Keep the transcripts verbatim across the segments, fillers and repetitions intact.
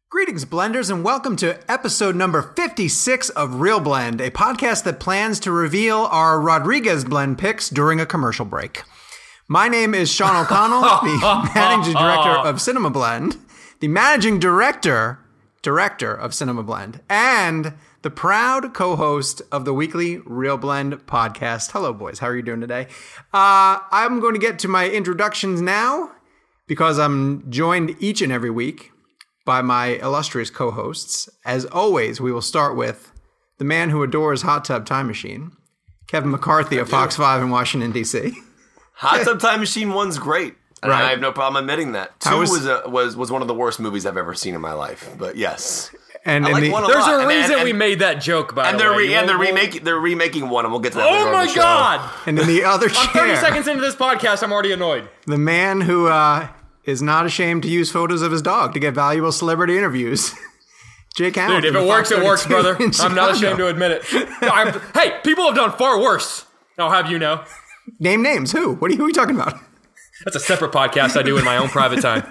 Greetings, blenders, and welcome to episode number fifty-six of Real Blend, a podcast that plans to reveal our Rodriguez blend picks during a commercial break. My name is Sean O'Connell, the managing director of Cinema Blend, the managing director, director of Cinema Blend, and the proud co-host of the weekly Real Blend podcast. Hello, boys. How are you doing today? Uh, I'm going to get to my introductions now because I'm joined each and every week by my illustrious co-hosts. As always, we will start with the man who adores Hot Tub Time Machine, Kevin McCarthy of Fox five in Washington, D C Hot Tub Time Machine one's great. And Right. I have no problem admitting that. Two How was- was was, a, was was one of the worst movies I've ever seen in my life. But yes, And, I and like the, one a There's lot. a And- reason and- we made that joke, by and the they're way. re- You and they're won't- remaking they're remaking one, and we'll get to that. later Oh on my the show. god! and in the other I'm thirty chair, seconds into this podcast, I'm already annoyed. the man who uh, is not ashamed to use photos of his dog to get valuable celebrity interviews, Jake Hamilton. Dude, if it of works, Fox it works, thirty-two brother. in I'm not Chicago. ashamed to admit it. I'm, hey, people have done far worse. I'll have you know. Name names. Who? What are you, who are you talking about? That's a separate podcast I do in my own private time.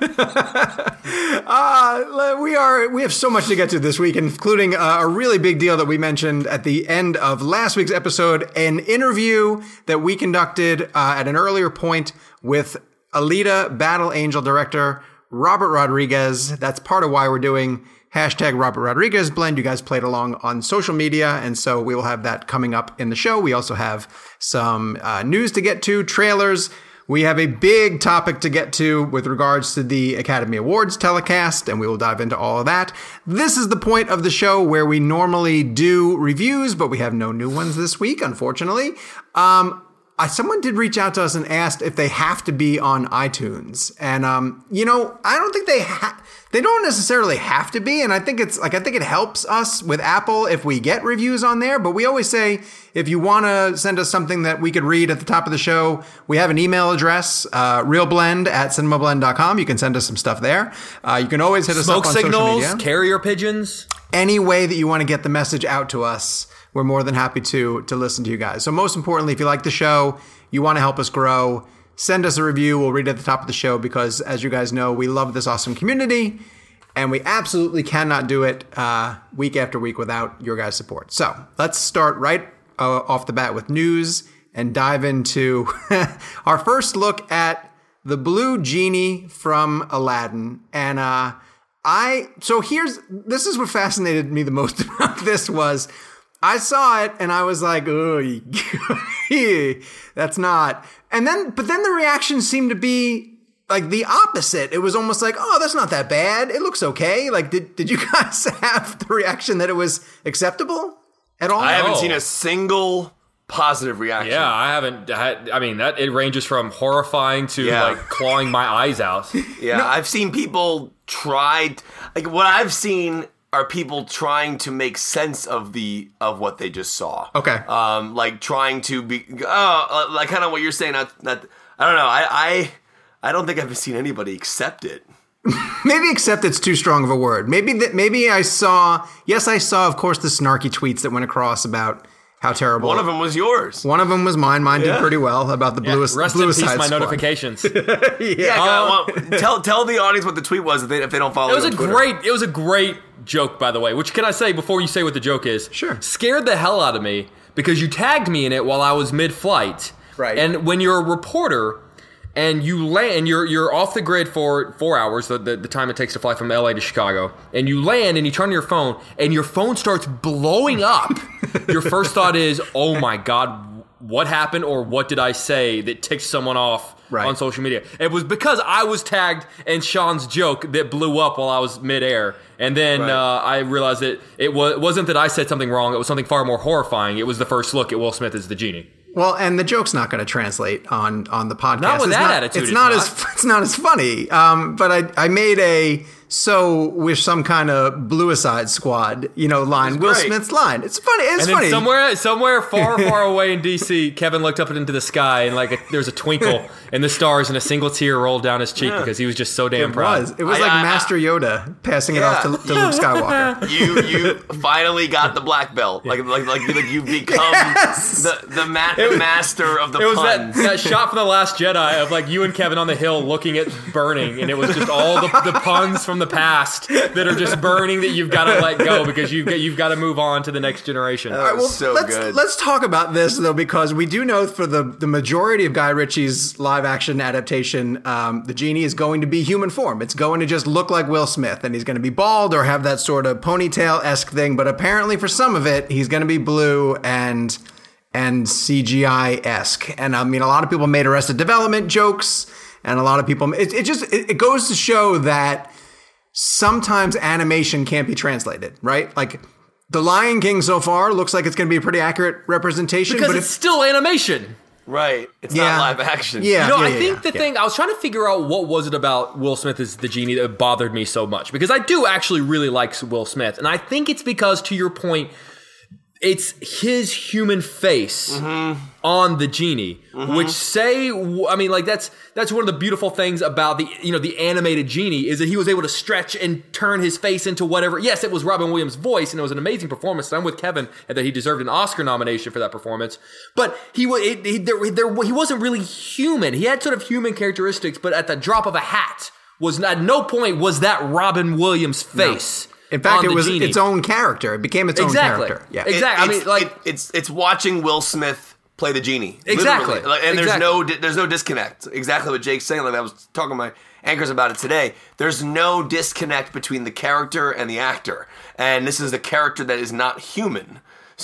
Uh, we are. We have so much to get to this week, including uh, a really big deal that we mentioned at the end of last week's episode, an interview that we conducted uh, at an earlier point with Alita Battle Angel director Robert Rodriguez. That's part of why we're doing hashtag Robert Rodriguez Blend. You guys played along on social media, and so we will have that coming up in the show. We also have some uh, news to get to, trailers. We have a big topic to get to with regards to the Academy Awards telecast, and we will dive into all of that. This is the point of the show where we normally do reviews, but we have no new ones this week, unfortunately. Um, I, someone did reach out to us and asked if they have to be on iTunes. And, um, you know, I don't think they ha- they don't necessarily have to be. And I think it's like, I think it helps us with Apple if we get reviews on there. But we always say, if you want to send us something that we could read at the top of the show, we have an email address, uh, realblend at cinemablend dot com. You can send us some stuff there. Uh, you can always hit us Smoke up on social signals, media. carrier pigeons. Any way that you want to get the message out to us, we're more than happy to to listen to you guys. So most importantly, if you like the show, you want to help us grow, send us a review. We'll read it at the top of the show because, as you guys know, we love this awesome community, and we absolutely cannot do it uh, week after week without your guys' support. So let's start right uh, off the bat with news and dive into our first look at the Blue Genie from Aladdin. And uh, I, so here's, this is what fascinated me the most about this was, I saw it and I was like, oh, that's not. And then, but then the reaction seemed to be like the opposite. It was almost like, oh, that's not that bad. It looks okay. Like, did, did you guys have the reaction that it was acceptable at all? I haven't Oh. seen a single positive reaction. Yeah, I haven't had, I mean, that it ranges from horrifying to Yeah. like clawing my eyes out. yeah. I've seen people try. Like what I've seen are people trying to make sense of the of what they just saw. Okay. Um, like trying to be. Oh, uh, like kind of what you're saying. Not, not, I don't know. I, I I don't think I've seen anybody accept it. Maybe accept it's too strong of a word. Maybe that. Maybe I saw. Yes, I saw, of course, the snarky tweets that went across about how terrible. One of them was yours. One of them was mine. Mine did Yeah. pretty well about the bluest, Rest in bluest peace, side my squad. notifications. Yeah, Uh, well, tell tell the audience what the tweet was if they, if they don't follow. It was you a on Twitter. great. It was a great joke, by the way. Which can I say before you say what the joke is? Sure. Scared the hell out of me because you tagged me in it while I was mid-flight. Right. And when you're a reporter and you land, you're you're off the grid for four hours, the, the the time it takes to fly from L A to Chicago, and you land and you turn on your phone and your phone starts blowing up. Your first thought is, "Oh my God, what happened?" or "What did I say that ticked someone off?" Right. On social media. It was because I was tagged in Sean's joke that blew up while I was midair. And then Right. uh, I realized that it was, wasn't that I said something wrong. It was something far more horrifying. It was the first look at Will Smith as the genie. Well, and the joke's not going to translate on on the podcast. Not with it's that not, attitude, It's it's not, not. as it's not as funny. Um, but I I made a so with some kind of Bluicide Squad, you know, line. Will great. Smith's line. It's funny. It's And funny. then somewhere, somewhere far, far away in D C, Kevin looked up into the sky and like a, there was a twinkle in the stars, and a single tear rolled down his cheek Yeah. because he was just so damn It proud. was. It was I- like I- Master Yoda passing it Yeah. off to, to Luke Skywalker. You you finally got the black belt. Like like like, like you've become Yes. the the ma- the master of the It was that, puns. that shot from The Last Jedi of like you and Kevin on the hill looking at burning, and it was just all the, the puns from from the past that are just burning that you've got to let go because you've got, you've got to move on to the next generation. All right, well, so let's good. let's talk about this though, because we do know for the the majority of Guy Ritchie's live action adaptation, um, the genie is going to be human form. It's going to just look like Will Smith, and he's going to be bald or have that sort of ponytail esque thing. But apparently, for some of it, he's going to be blue and and C G I esque. And I mean, a lot of people made Arrested Development jokes. And a lot of people, it, it just, it, it goes to show that sometimes animation can't be translated, right? Like The Lion King so far looks like it's going to be a pretty accurate representation. Because but it's still animation. Right. It's Yeah. not live action. Yeah. You know, yeah, I yeah, think yeah, the yeah. thing, I was trying to figure out what was it about Will Smith as the genie that bothered me so much. Because I do actually really like Will Smith. And I think it's because, to your point, it's his human face mm-hmm. on the genie, mm-hmm. which say, I mean, like that's that's one of the beautiful things about the you know the animated genie is that he was able to stretch and turn his face into whatever. Yes, it was Robin Williams' voice, and it was an amazing performance. And I'm with Kevin and that he deserved an Oscar nomination for that performance. But he was it, he, there, there, he wasn't really human. He had sort of human characteristics, but at the drop of a hat, was at no point was that Robin Williams' face. No. In fact, it was genie. its own character. It became its exactly. own character. Yeah, exactly. It, I mean, like it, it's it's watching Will Smith play the genie. Exactly. Literally. Like, and there's exactly. no there's no disconnect. Exactly what Jake's saying. Like I was talking to my anchors about it today. There's no disconnect between the character and the actor. And this is a character that is not human.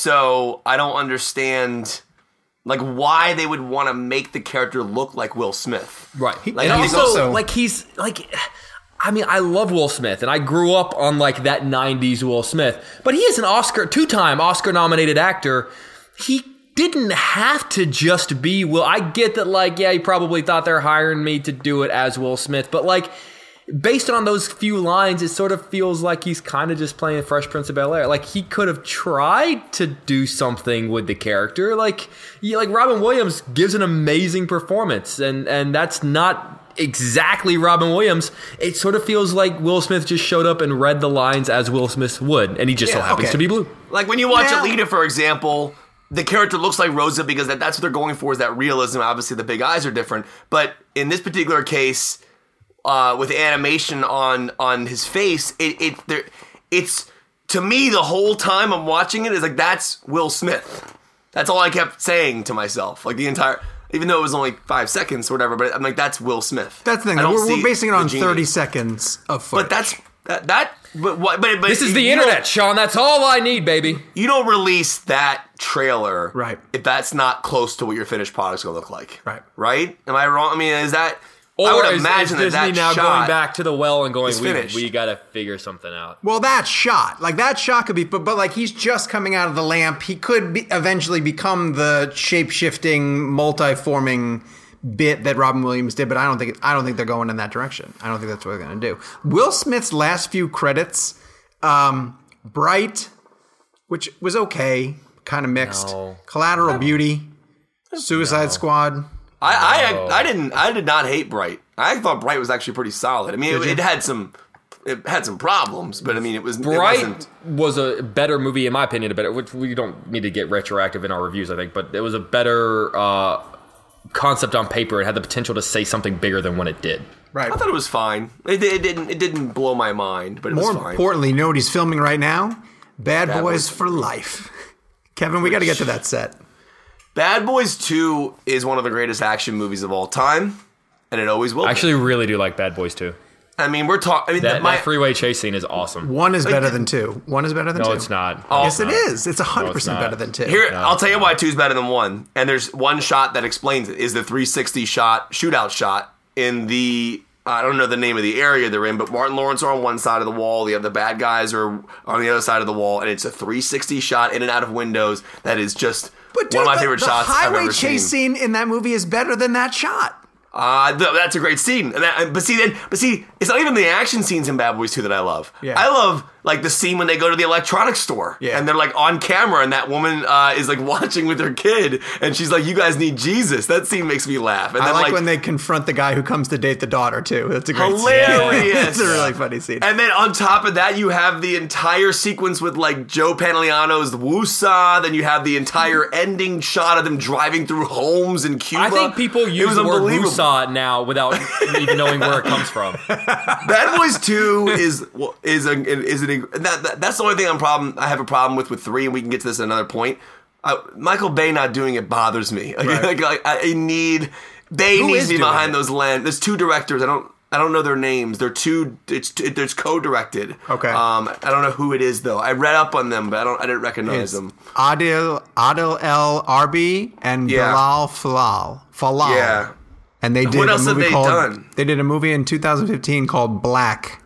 So I don't understand like why they would want to make the character look like Will Smith. Right. Like, and he's also, also- like he's like I mean, I love Will Smith, and I grew up on like that nineties Will Smith. But he is an Oscar, two-time Oscar-nominated actor. He didn't have to just be Will. I get that, like, yeah, he probably thought they're hiring me to do it as Will Smith, but like, based on those few lines, it sort of feels like he's kind of just playing Fresh Prince of Bel-Air. Like, he could have tried to do something with the character. Like, yeah, like Robin Williams gives an amazing performance, and and that's not exactly Robin Williams. It sort of feels like Will Smith just showed up and read the lines as Will Smith would, and he just Yeah, so happens okay. to be blue. Like when you watch Yeah. Alita, for example, the character looks like Rosa because that, that's what they're going for is that realism. Obviously, the big eyes are different. But in this particular case, uh, with animation on on his face, it it there, it's to me the whole time I'm watching it is like that's Will Smith. That's all I kept saying to myself, like the entire. Even though it was only five seconds or whatever, but I'm like, that's Will Smith. That's the thing. I don't We're, see we're basing it the on genie. thirty seconds of footage. But that's that. that but, what- but, but This is the you don't- internet, Sean. That's all I need, baby. You don't release that trailer, Right. if that's not close to what your finished product's gonna look like, Right. Right? Am I wrong? I mean, is that? Or I would is, imagine is that Disney that now shot going back to the well and going, is we, finished. we got to figure something out. Well, that shot, like that shot could be, but, but like he's just coming out of the lamp. He could be, eventually become the shape-shifting, multi-forming bit that Robin Williams did, but I don't think I don't think they're going in that direction. I don't think that's what they're going to do. Will Smith's last few credits, um, Bright, which was okay, kind of mixed. No. Collateral Beauty, Suicide Squad. I, I I didn't I did not hate Bright. I thought Bright was actually pretty solid. I mean, it, it had some it had some problems, but I mean, it was Bright It wasn't, was a better movie, in my opinion. A better, which we don't need to get retroactive in our reviews, I think, but it was a better uh, concept on paper. It had the potential to say something bigger than what it did. Right. I thought it was fine. It, it didn't it didn't blow my mind, but it More was fine. importantly, you know what he's filming right now? Bad, Bad Boys Boys. for Life. Kevin, we got to get to that set. Bad Boys two is one of the greatest action movies of all time, and it always will. I be. actually really do like Bad Boys too. I mean, we're talking. I mean, That, my, that freeway chase scene is awesome. One is better than two. One is better than two. No, it's not. Oh, Yes, it not. is. It's one hundred No, it's percent not. better than two. Here, I'll tell you why two's better than one. And there's one shot that explains it. Is the three sixty shot, shootout shot in the, I don't know the name of the area they're in, but Martin Lawrence are on one side of the wall. The other bad guys are on the other side of the wall. And it's a three sixty shot in and out of windows that is just But dude, one of my the, favorite the shots I've highway ever chase seen. scene in that movie is better than that shot. Uh, th- that's a great scene. And that, but see, then, but see, it's not even the action scenes in Bad Boys two that I love. Yeah. I love like the scene when they go to the electronics store, Yeah. and they're like on camera, and that woman uh, is like watching with her kid, and she's like, "You guys need Jesus." That scene makes me laugh. And I then like, like when they confront the guy who comes to date the daughter too. That's a great Hilarious. scene. It's a really funny scene. And then on top of that, you have the entire sequence with like Joe Pantoliano's Woosah. Then you have the entire ending shot of them driving through homes in Cuba. I think people It use was the word unbelievable. Wusa saw it now without even knowing where it comes from. Bad Boys Two is is a is an that, that that's the only thing I'm problem I have a problem with with three, and we can get to this at another point. Uh, Michael Bay not doing it bothers me. Like, Right. like, like, I need Bay Who needs is to be doing behind it? those lens. There's two directors. I don't I don't know their names. They're two. It's there's co-directed. Okay. Um, I don't know who it is though. I read up on them, but I don't. I didn't recognize It's them. Adil Adil El Arbi and Yeah. Bilal Falal. Falal. Yeah. And they did What a else have movie they called done? They did a movie in two thousand fifteen called Black.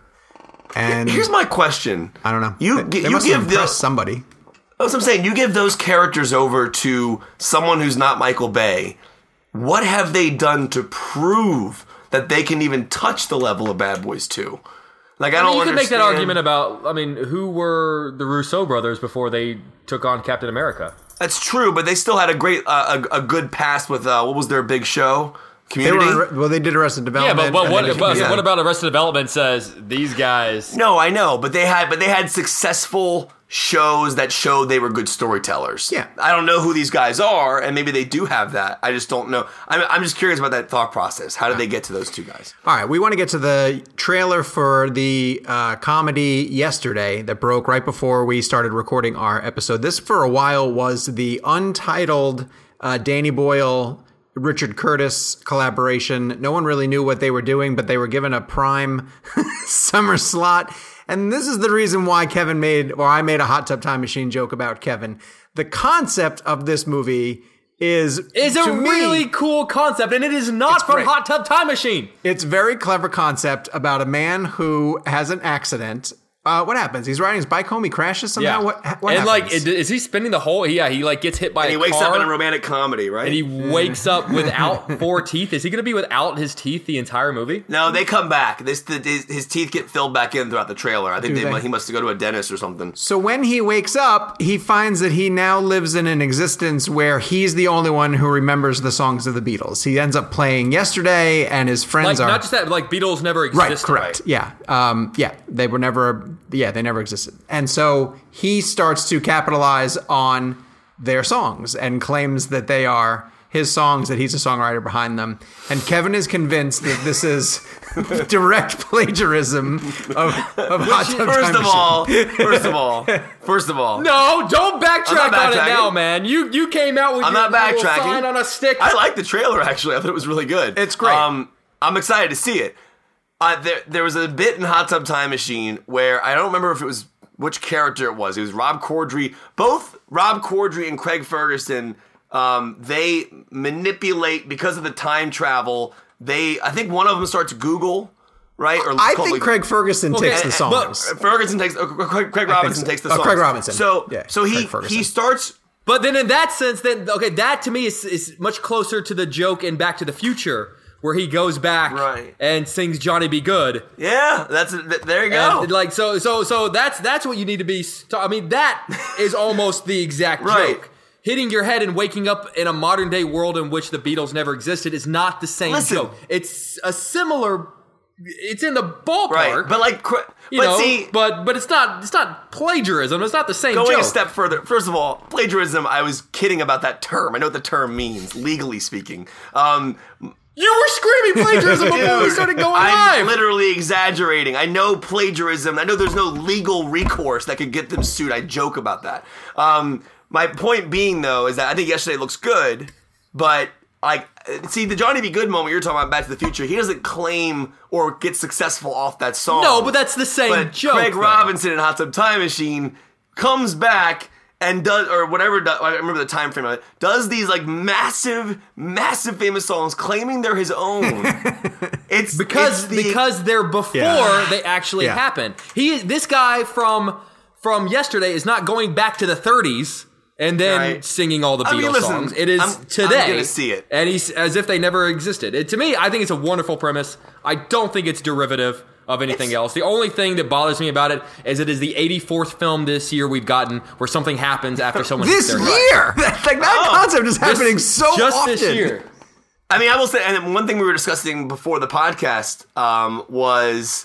And Here's my question. I don't know. You they, gi- they you must have give the impressed somebody. That's what I'm saying. You give those characters over to someone who's not Michael Bay. What have they done to prove that they can even touch the level of Bad Boys two? Like, I, I don't mean, you could make that understand- argument about, I mean, who were the Rousseau brothers before they took on Captain America? That's true, but they still had a great, uh, a, a good past with, uh, what was their big show? They Community? were well. They did Arrested Yeah, Development. but, but and what, they did- but yeah. what about Arrested Development says these guys... No, I know, but they had, but they had successful shows that showed they were good storytellers. Yeah. I don't know who these guys are, and maybe they do have that. I just don't know. I'm, I'm just curious about that thought process. How did they get to those two guys? All right, we want to get to the trailer for the uh, comedy Yesterday that broke right before we started recording our episode. This, for a while, was the untitled uh, Danny Boyle, Richard Curtis collaboration. No one really knew what they were doing, but they were given a prime summer slot. And this is the reason why Kevin made, or I made a Hot Tub Time Machine joke about Kevin. The concept of this movie is, Is a to me, really cool concept, and it is not from great. Hot Tub Time Machine. It's a very clever concept about a man who has an accident. Uh, what happens? He's riding his bike home. He crashes somehow. What, what and happens? like, is, is he spending the whole? Yeah, he like gets hit by And a he wakes car, up in a romantic comedy, right? and he wakes up without four teeth. Is he going to be without his teeth the entire movie? No, they come back. This the, his, his teeth get filled back in throughout the trailer. I think Do they, they? he must go to a dentist or something. So when he wakes up, he finds that he now lives in an existence where he's the only one who remembers the songs of the Beatles. He ends up playing Yesterday, and his Like friends are not just that, like Beatles never existed. right. Correct. Yeah. Um, yeah. They were never. Yeah. They never existed. And so he starts to capitalize on their songs and claims that they are his songs, that he's a songwriter behind them. And Kevin is convinced that this is direct plagiarism of, of Hot Tub First Time of Machine. all, first of all, first of all, No, don't backtrack I'm not on it backtracking. now, man. You you came out with I'm your not little backtracking. sign on a stick. I like the trailer. Actually, I thought it was really good. It's great. Um, I'm excited to see it. Uh, there, there was a bit in Hot Tub Time Machine where I don't remember if it was which character it was. It was Rob Corddry. Both Rob Corddry and Craig Ferguson. Um, they manipulate because of the time travel. They, I think one of them starts Google, right? Or I called, think like- Craig Ferguson Okay, takes the uh, but- songs. Ferguson takes uh, Craig, Craig Robinson so. takes the Oh, songs. Craig Robinson. So Yeah, so he Craig Ferguson. he starts. But then in that sense, then okay, that to me is is much closer to the joke in Back to the Future, where he goes back Right. and sings Johnny Be Good. Yeah, that's th- there you go. And like so so so that's that's what you need to be st- I mean that is almost the exact Right. joke. Hitting your head and waking up in a modern day world in which the Beatles never existed is not the same Listen. joke. It's a similar it's in the ballpark. Right, but like, cra- you but know, see, but but it's not it's not plagiarism. It's not the same going joke. a step further. First of all, plagiarism. I was kidding about that term. I know what the term means, legally speaking. Um, You were screaming plagiarism before we dude, started going I'm live. literally exaggerating. I know plagiarism. I know there's no legal recourse that could get them sued. I joke about that. Um, my point being, though, is that I think Yesterday looks good, but like, see, the Johnny Be Good moment you're talking about, Back to the Future, he doesn't claim or get successful off that song. No, but that's the same But joke. Craig though. Robinson in Hot Tub Time Machine comes back and does, or whatever, do- I remember the time frame of it, does these like massive, massive famous songs claiming they're his own. It's because it's the- because they're before Yeah. they actually Yeah. happen. He this guy from from Yesterday is not going back to the thirties and then Right. singing all the I Beatles mean, listen, songs. It is I'm- I'm today. gonna see it. And he's as if they never existed. It, to me, I think it's a wonderful premise. I don't think it's derivative of anything It's- else. The only thing that bothers me about it is it is the eighty-fourth film this year we've gotten where something happens after someone This hits their year, like that Oh. concept is happening This- so just often. this year. I mean, I will say, and one thing we were discussing before the podcast um, was,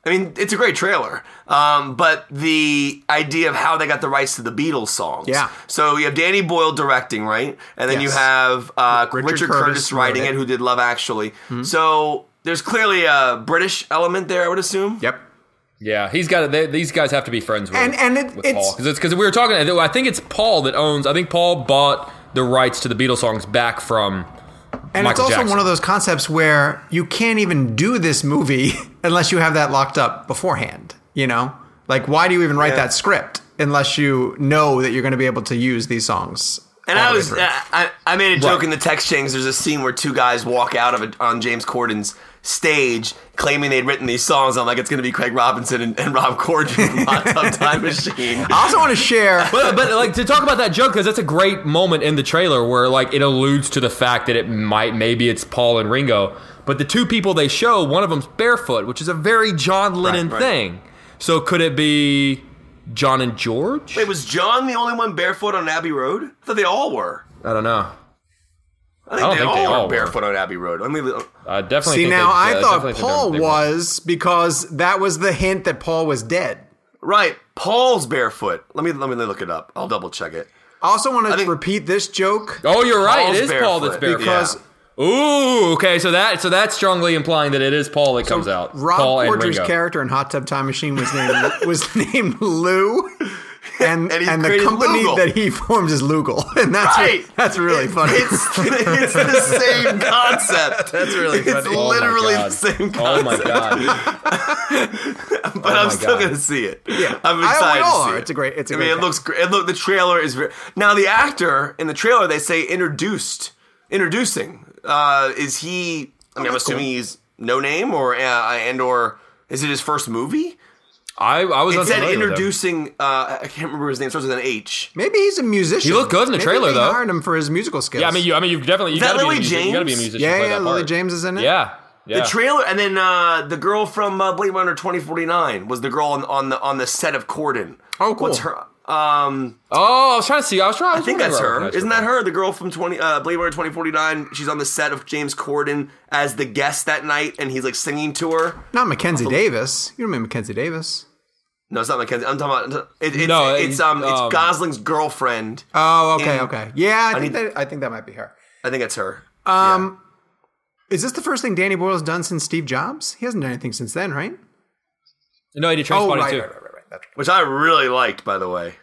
I mean, it's a great trailer, um, but the idea of how they got the rights to the Beatles songs. Yeah. So you have Danny Boyle directing, right? And then Yes. you have uh, Richard Richard, Curtis Curtis, writing wrote it, it. who did Love Actually. So there's clearly a British element there, I would assume. Yep. Yeah, he's got they, these guys have to be friends with, And- and it- with it's- Paul because it's because we were talking. I think it's Paul that owns. I think Paul bought the rights to the Beatles songs back from. And Michael it's also Jackson. one of those concepts where you can't even do this movie unless you have that locked up beforehand. You know, like why do you even write Yeah. that script unless you know that you're going to be able to use these songs? And all I the way was, through? uh, I, I made a joke Right. in the text chains. There's a scene where two guys walk out of it on James Corden's stage, claiming they'd written these songs. I'm like, it's going to be Craig Robinson and, and Rob Corddry from Hot Tub Time Machine. I also want to share. But, but like to talk about that joke because that's a great moment in the trailer where like it alludes to the fact that it might maybe it's Paul and Ringo, but the two people they show, one of them's barefoot, which is a very John Lennon Right, right. thing. So could it be John and George? Wait, was John the only one barefoot on Abbey Road? I thought they all were. I don't know. I think, I don't they, think all they all were were. barefoot on Abbey Road. Let me. I definitely See, think now they, I uh, thought definitely think Paul they were. was because that was the hint that Paul was dead. Right, Paul's barefoot. Let me let me look it up. I'll double check it. I also want to I think- repeat this joke Oh, you're right. Paul's It is Paul that's barefoot. barefoot. because Yeah. Ooh, okay. So that so that's strongly implying that it is Paul that comes out. Rob Paul and Corddry's Ringo. character in Hot Tub Time Machine was named was named Lou, and And he and the created company Lugal. that he formed is Lugal, and that's Right. that's really funny. It's it's the same concept. That's really It's funny. Oh my literally God. the same Oh my concept. god! But Oh I'm my still God. gonna see it. Yeah. I'm I- excited we all to see are. it. It's a great- it's a I great mean, it cast. looks great. It look, the trailer is very. Now the actor in the trailer, they say introduced, introducing. Uh, is he? I mean, I'm that's assuming cool. he's no name, or uh, and or is it his first movie? I I was It said unfamiliar with him. introducing. Uh, I can't remember his name. It starts with an H. Maybe he's a musician. He looked good in the Maybe trailer, they though. hired him for his musical skills. Yeah, I mean, you I mean, you definitely you Is that gotta be a Lily musician. You gotta be a James? musician. yeah, to play yeah. that Lily part. James is in it. Yeah, yeah. The trailer, and then uh, the girl from uh, Blade Runner twenty forty-nine was the girl on, on the on the set of Corden. Oh, cool. What's her? Um, Oh, I was trying to see. I was trying. I think that's her. Isn't that her? The girl from twenty uh, Blade Runner twenty forty-nine. She's on the set of James Corden as the guest that night, and he's like singing to her. Not Mackenzie Davis. You don't mean Mackenzie Davis? No, it's not Mackenzie. I'm talking about it, it's No, it's um it's um, Gosling's girlfriend. Oh, okay, In- okay. Yeah, I, I think need- that I think that might be her. I think it's her. Um, is this the first thing Danny Boyle's done since Steve Jobs? He hasn't done anything since then, right? No, he did Oh, Trainspotting right, too. right, right, right, right. That's right. Which I really liked, by the way.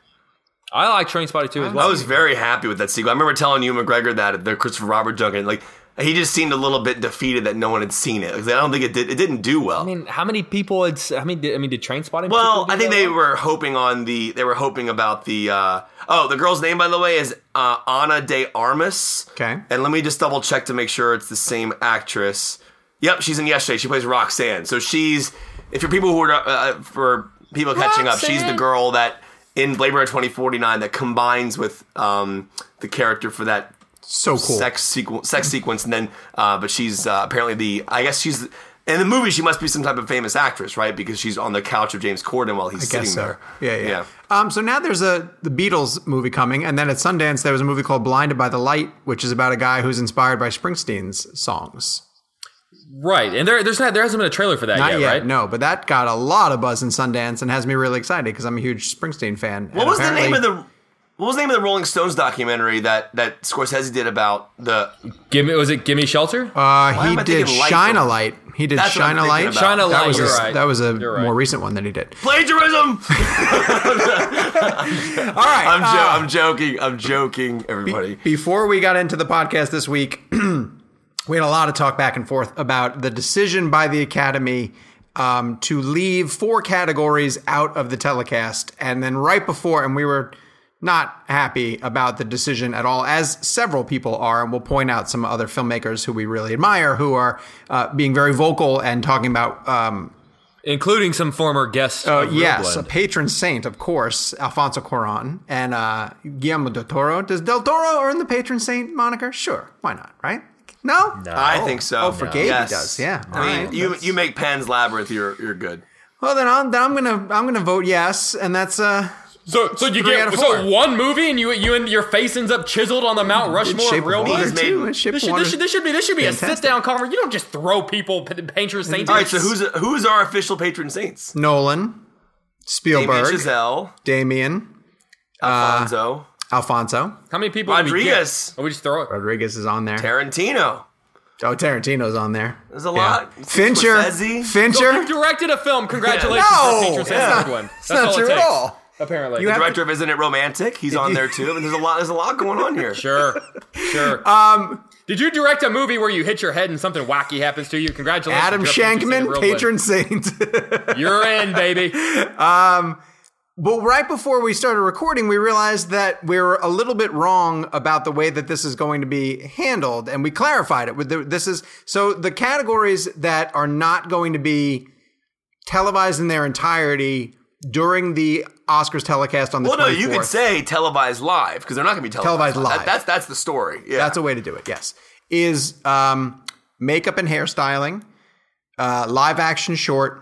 I like Trainspotting too as well. I was very happy with that sequel. I remember telling you, McGregor, that the Christopher Robert Junket, like he just seemed a little bit defeated that no one had seen it. Like, I don't think it did. It didn't do well. I mean, how many people had? s- I mean, did, I mean, did Trainspotting? well, particularly I think do they that well? were hoping on the. They were hoping about the. Uh, oh, the girl's name, by the way, is uh, Ana de Armas. Okay. And let me just double check to make sure it's the same actress. Yep, she's in Yesterday. She plays Roxanne. So she's. If you're people who are uh, for people catching up, she's the Roxanne. girl that in Blade Runner twenty forty-nine that combines with um, the character for that So cool. sex sequence, sex sequence, and then, uh, but she's uh, apparently the. I guess she's in the movie. She must be some type of famous actress, right? Because she's on the couch of James Corden while he's I sitting guess so. there. Yeah, yeah, Yeah. Um, so now there's a the Beatles movie coming, and then at Sundance there was a movie called Blinded by the Light, which is about a guy who's inspired by Springsteen's songs. right, and there, there's not, there hasn't been a trailer for that Not yet, yet, right? no, but that got a lot of buzz in Sundance and has me really excited because I'm a huge Springsteen fan. What was the name of the? What was the name of the Rolling Stones documentary that that Scorsese did about the? Give me, was it Gimme Shelter? Uh, am he I did thinking Light Shine a from- Light. He did That's what I'm Shine a thinking Light. about. Shine a That Light. was You're a, right. that was a You're right. more recent one that he did. Plagiarism. All right. I'm, jo- uh, I'm joking. I'm joking. Everybody. Before we got into the podcast this week, we had a lot of talk back and forth about the decision by the Academy um, to leave four categories out of the telecast. And then right before, and we were not happy about the decision at all, as several people are. And we'll point out some other filmmakers who we really admire who are uh, being very vocal and talking about um, Including some former guests. Uh, of yes, a Reelblend. patron saint, of course, Alfonso Cuarón and uh, Guillermo del Toro. Does del Toro earn the patron saint moniker? Sure, why not? Right? No, No. I think so. Oh, for Gabe he does, yeah. I mean, Alright, you that's- you make Pan's Labyrinth, you're you're good. Well, then I'm, then I'm gonna I'm gonna vote yes, and that's uh So, so you Three get out of so four. one movie, and you you and your face ends up chiseled on the Mount Rushmore Shape of real of Water movies. too. Shape This of should, Water. this, should, this should be this should be Fantastic. a sit down conversation. You don't just throw people patron saints. All right, so who's who's our official patron saints? Nolan, Damien Spielberg, Chazelle, Damien, Alfonso, Alfonso, how many people? do we get? Rodriguez, Oh, we just throw it. Rodriguez is on there. Tarantino. Oh, Tarantino's on there. There's a Yeah. lot. Fincher, Scorsese. So Fincher. you directed a film. Congratulations, No! for patron saints Yeah. third one. That's not all true it at takes. all. Apparently, You have Director of Isn't It Romantic? He's on there too. And there's a lot. There's a lot going on here. sure, sure. Um, did you direct a movie where you hit your head and something wacky happens to you? Congratulations, Adam you're up to Shankman, real patron saint. good. You're in, baby. But right before we started recording, we realized that we were a little bit wrong about the way that this is going to be handled, and we clarified it. With the, this is so the categories that are not going to be televised in their entirety during the Oscars telecast on the Well, no, twenty-fourth. you could say televised live because they're not going to be televised, Televised live. That, that's that's the story. Yeah, That's a way to do it, yes. Is um, makeup and hairstyling, uh, live action short,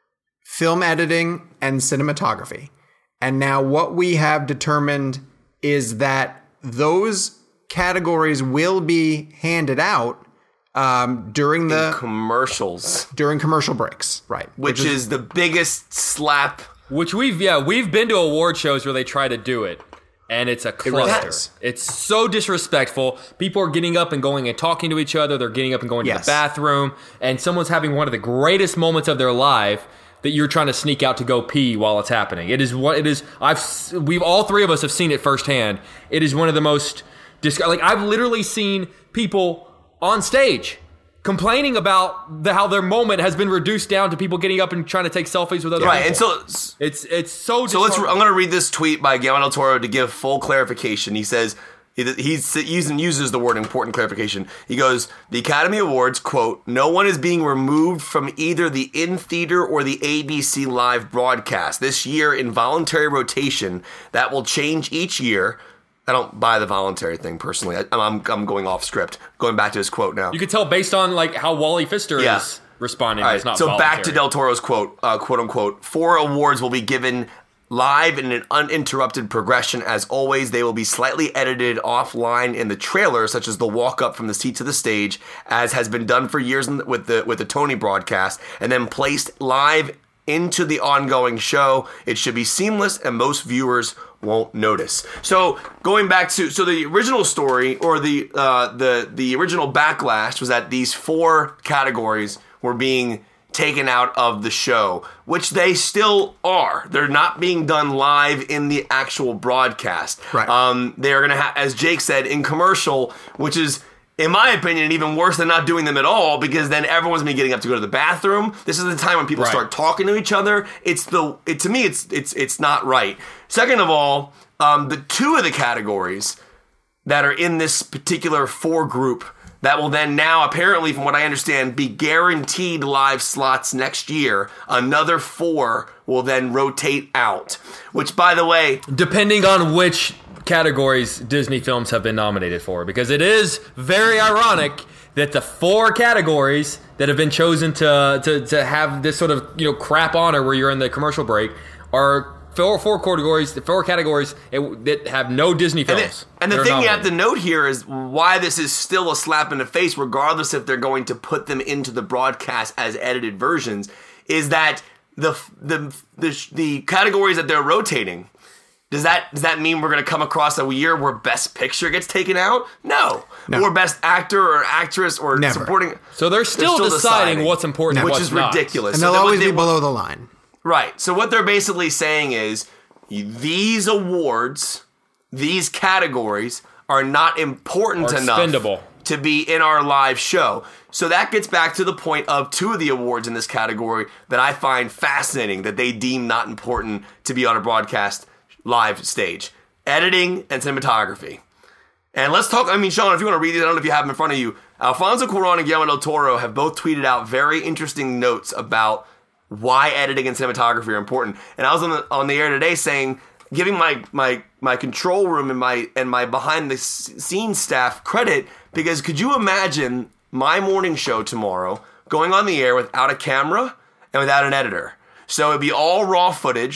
film editing, and cinematography. And now what we have determined is that those categories will be handed out um, during the commercials, during commercial breaks, right? which, is, the biggest slap. Which we've yeah we've been to award shows where they try to do it, and it's a cluster. is. It's so disrespectful. People are getting up and going and talking to each other. They're getting up and going Yes. to the bathroom, and someone's having one of the greatest moments of their life that you're trying to sneak out to go pee while it's happening. It is what it is. I've s- we've all three of us have seen it firsthand. It is one of the most dis- like I've literally seen people on stage complaining about the, how their moment has been reduced down to people getting up and trying to take selfies with other Right, people. and so It's it's so. So let's. I'm disheartening. going to read this tweet by Guillermo del Toro to give full clarification. He says he, he's using uses the word important clarification. He goes, the Academy Awards, quote, no one is being removed from either the in-theater or the A B C live broadcast. This year, in voluntary rotation, that will change each year. I don't buy the voluntary thing personally. I, I'm I'm going off script. Going back to his quote now. You could tell based on like how Wally Pfister Yeah. is responding. All It's right, not so voluntary. back to Del Toro's quote, uh, quote unquote, four awards will be given live in an uninterrupted progression. As always, they will be slightly edited offline in the trailer, such as the walk up from the seat to the stage, as has been done for years in the, with the with the Tony broadcast, and then placed live into the ongoing show. It should be seamless, and most viewers won't notice. So going back to so the original story or the uh, the the original backlash was that these four categories were being taken out of the show, which they still are. They're not being done live in the actual broadcast. Right. Um, they're gonna have, as Jake said, in commercial, which is, in my opinion, even worse than not doing them at all, because then everyone's gonna be getting up to go to the bathroom. This is the time when people Right. start talking to each other. It's the it to me, it's it's it's not right. Second of all, um, the two of the categories that are in this particular four group that will then now, apparently, from what I understand, be guaranteed live slots next year. Another four will then rotate out. Which, by the way, Depending on which categories Disney films have been nominated for, because it is very ironic that the four categories that have been chosen to to, to have this sort of you know crap honor where you're in the commercial break are four four categories four categories that have no Disney And, films. it, and the that are thing you have to nominated. note here is why this is still a slap in the face, regardless if they're going to put them into the broadcast as edited versions, is that the the the, the categories that they're rotating. Does that does that mean we're going to come across a year where Best Picture gets taken out? No. No. Or Best Actor or Actress or Never. supporting. So they're still, still deciding, deciding. what's important, and which what's is not. ridiculous. And So they'll then what always they- be below the line. Right. So what they're basically saying is these awards, these categories are not important Are enough expendable. to be in our live show. So that gets back to the point of two of the awards in this category that I find fascinating that they deem not important to be on a broadcast live stage. Editing and cinematography. And let's talk, I mean, Sean, if you want to read these, I don't know if you have them in front of you. Alfonso Cuarón and Guillermo del Toro have both tweeted out very interesting notes about why editing and cinematography are important. And I was on the, on the air today saying, giving my, my, my control room and my, and my behind the scenes staff credit, because could you imagine my morning show tomorrow going on the air without a camera and without an editor? So it'd be all raw footage.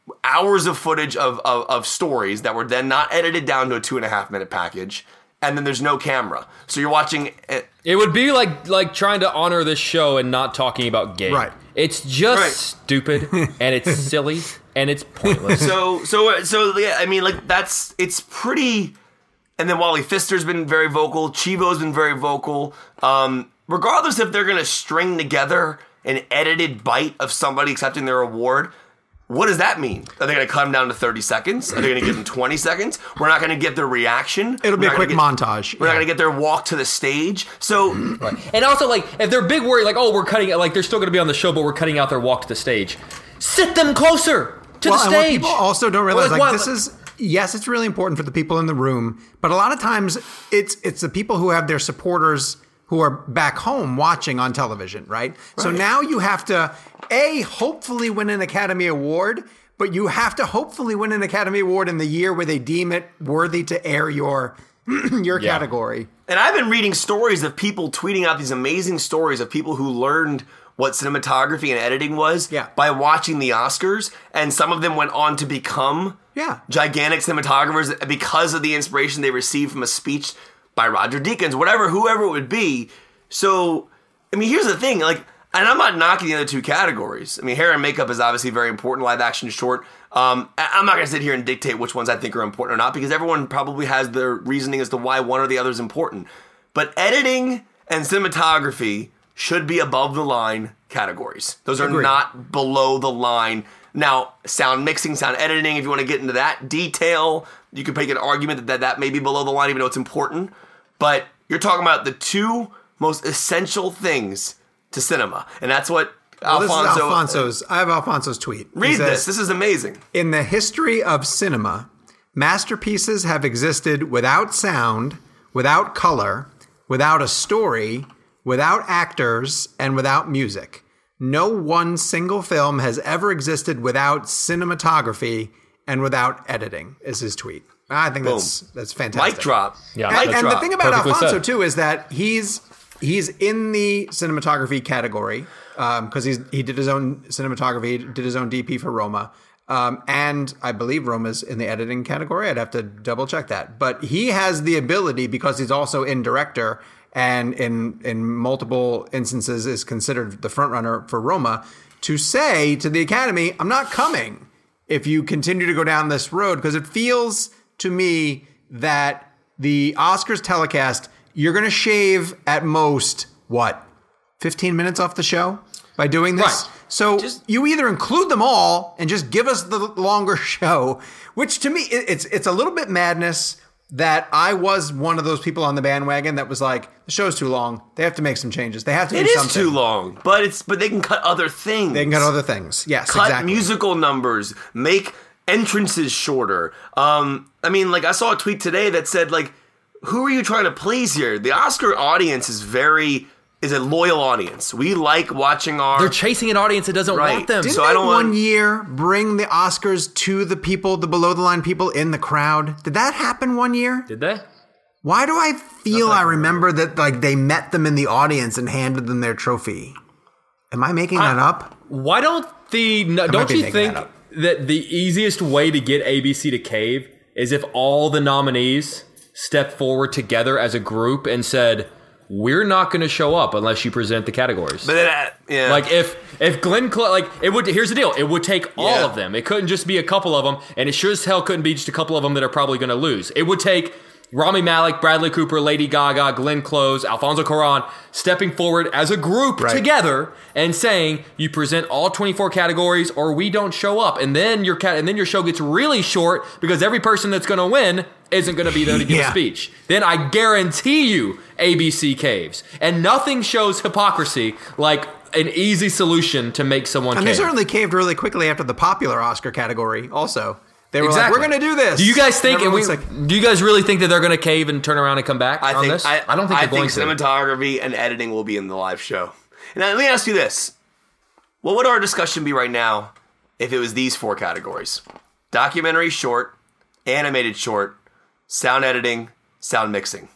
hours of footage of, of, of stories that were then not edited down to a two and a half minute package, and then there's no camera. So you're watching... It, it would be like like trying to honor this show and not talking about Gabe. Right. It's just Right. stupid, and it's silly, and it's pointless. So, so, so, yeah, I mean, like, that's, it's pretty, and then Wally Pfister's been very vocal, Chivo's been very vocal, um, regardless if they're going to string together an edited bite of somebody accepting their award, what does that mean? Are they going to cut them down to thirty seconds? Are they going to give them twenty seconds? We're not going to get their reaction. It'll be We're a not quick gonna get- montage. We're not Yeah. going to get their walk to the stage. So, Right. And also, like, if they're big worried, like, oh, we're cutting, like, they're still going to be on the show, but we're cutting out their walk to the stage. Sit them closer to Well, the and what stage. people also don't realize, Like, like, what- this is, yes, it's really important for the people in the room, but a lot of times it's it's the people who have their supporters who are back home watching on television, right? So now you have to, A, hopefully win an Academy Award, but you have to hopefully win an Academy Award in the year where they deem it worthy to air your your Yeah. category. and I've been reading stories of people tweeting out these amazing stories of people who learned what cinematography and editing was Yeah. by watching the Oscars, and some of them went on to become Yeah. gigantic cinematographers because of the inspiration they received from a speech by Roger Deakins, whatever, whoever it would be. So, I mean, here's the thing, like, and I'm not knocking the other two categories. I mean, hair and makeup is obviously very important, live action, short. Um, I- I'm not going to sit here and dictate which ones I think are important or not, because everyone probably has their reasoning as to why one or the other is important. But editing and cinematography should be above the line categories. Those are Agreed. not below the line. Now, sound mixing, sound editing, if you want to get into that detail, you could make an argument that that, that may be below the line, even though it's important. But you're talking about the two most essential things to cinema. And that's what Well, this Alfonso... is Alfonso's. I have Alfonso's tweet. He Read says, this. This is amazing. In the history of cinema, masterpieces have existed without sound, without color, without a story, without actors, and without music. No one single film has ever existed without cinematography and without editing, is his tweet. I think that's that's fantastic. Mic drop. Yeah. And, Mic and the drop. thing about Perfectly Alfonso said. too is that he's he's in the cinematography category because he's he did his own cinematography, did his own D P for Roma, um, and I believe Roma's in the editing category. I'd have to double check that, but he has the ability because he's also in director and in in multiple instances is considered the front runner for Roma to say to the Academy, "I'm not coming if you continue to go down this road," because it feels to me that the Oscars telecast, you're going to shave at most, what, fifteen minutes off the show by doing this? Right. So you either include them all and just give us the longer show, which to me, it- it's it's a little bit madness that I was one of those people on the bandwagon that was like, the show's too long. They have to make some changes. They have to It do is something. too long, but it's but they can cut other things. They can cut other things. Yes, cut exactly. musical numbers, make entrances shorter. Um, I mean, like I saw a tweet today that said, like, who are you trying to please here? The Oscar audience is very is a loyal audience. We like watching our. They're chasing an audience that doesn't Right. want them. Didn't So they I don't one want- year bring the Oscars to the people, the below the line people in the crowd? Did that happen one year? Did they? Why do I feel I remember that like they met them in the audience and handed them their trophy? Am I making that up? Why don't the no, might don't be you making think that up. that the easiest way to get A B C to cave is if all the nominees stepped forward together as a group and said, "We're not going to show up unless you present the categories." But then, uh, yeah. Like if if Glenn Close, like it would. Here's the deal: it would take all Yeah. of them. It couldn't just be a couple of them, and it sure as hell couldn't be just a couple of them that are probably going to lose. It would take Rami Malek, Bradley Cooper, Lady Gaga, Glenn Close, Alfonso Cuarón stepping forward as a group Right. together and saying, "You present all twenty-four categories, or we don't show up." And then your cat, and then your show gets really short because every person that's going to win isn't going to be there to give Yeah. a speech. Then I guarantee you, A B C caves, and nothing shows hypocrisy like an easy solution to make someone And cave. they certainly caved really quickly after the popular Oscar category. Also, they were Exactly. like, "We're going to do this." Do you guys think? And And we, everyone's like, do you guys really think that they're going to cave and turn around and come back I on think this? I, don't think I they're going think to. cinematography and editing will be in the live show. And now, let me ask you this: what would our discussion be right now if it was these four categories? Documentary short, animated short, sound editing, sound mixing.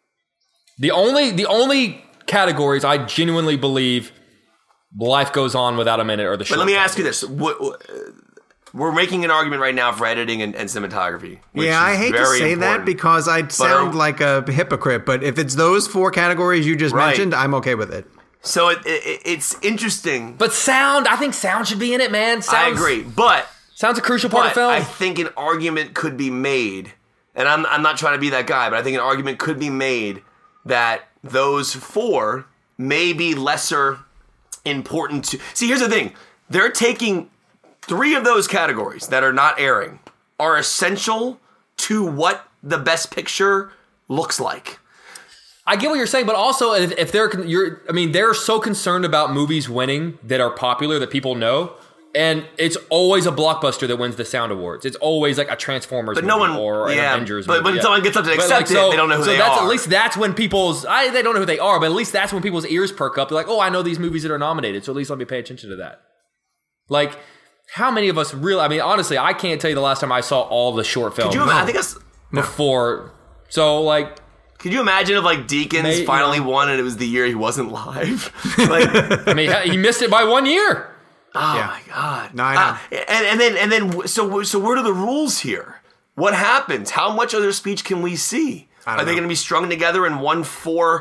The only the only categories I genuinely believe life goes on without a minute are the But short. let me ask you this: what, we're making an argument right now for editing and, and cinematography. Which yeah, I is hate to very say important. that because I'd sound are- like a hypocrite, but if it's those four categories you just Right. mentioned, I'm okay with it. So it, it, it's interesting. But sound, I think sound should be in it, man. Sounds, I agree, but Sound's a crucial part but of film. I think an argument could be made, and I'm I'm not trying to be that guy, but I think an argument could be made that those four may be lesser important to. See, here's the thing: they're taking three of those categories that are not airing are essential to what the Best Picture looks like. I get what you're saying, but also if, if they're, you're, I mean, they're so concerned about movies winning that are popular that people know, and it's always a blockbuster that wins the Sound Awards. It's always like a Transformers But movie no one, or an yeah, Avengers but movie. when yeah. someone gets up to But, accept like, it, so- they don't know who so they that's, are. At least that's when people's, I, they don't know who they are, but at least that's when people's ears perk up. They're like, oh, I know these movies that are nominated, so at least let me pay attention to that. Like, how many of us really, I mean, honestly, I can't tell you the last time I saw all the short films Could you imagine? I think that's. before. So, like, Could you imagine if like Deakins May- finally you know. won and it was the year he wasn't live? Like, I mean, he missed it by one year. oh Yeah. my god! No, I know. Ah, and and then and then so so what are the rules here? What happens? How much of their speech can we see? I Are don't they know. going to be strung together in one four,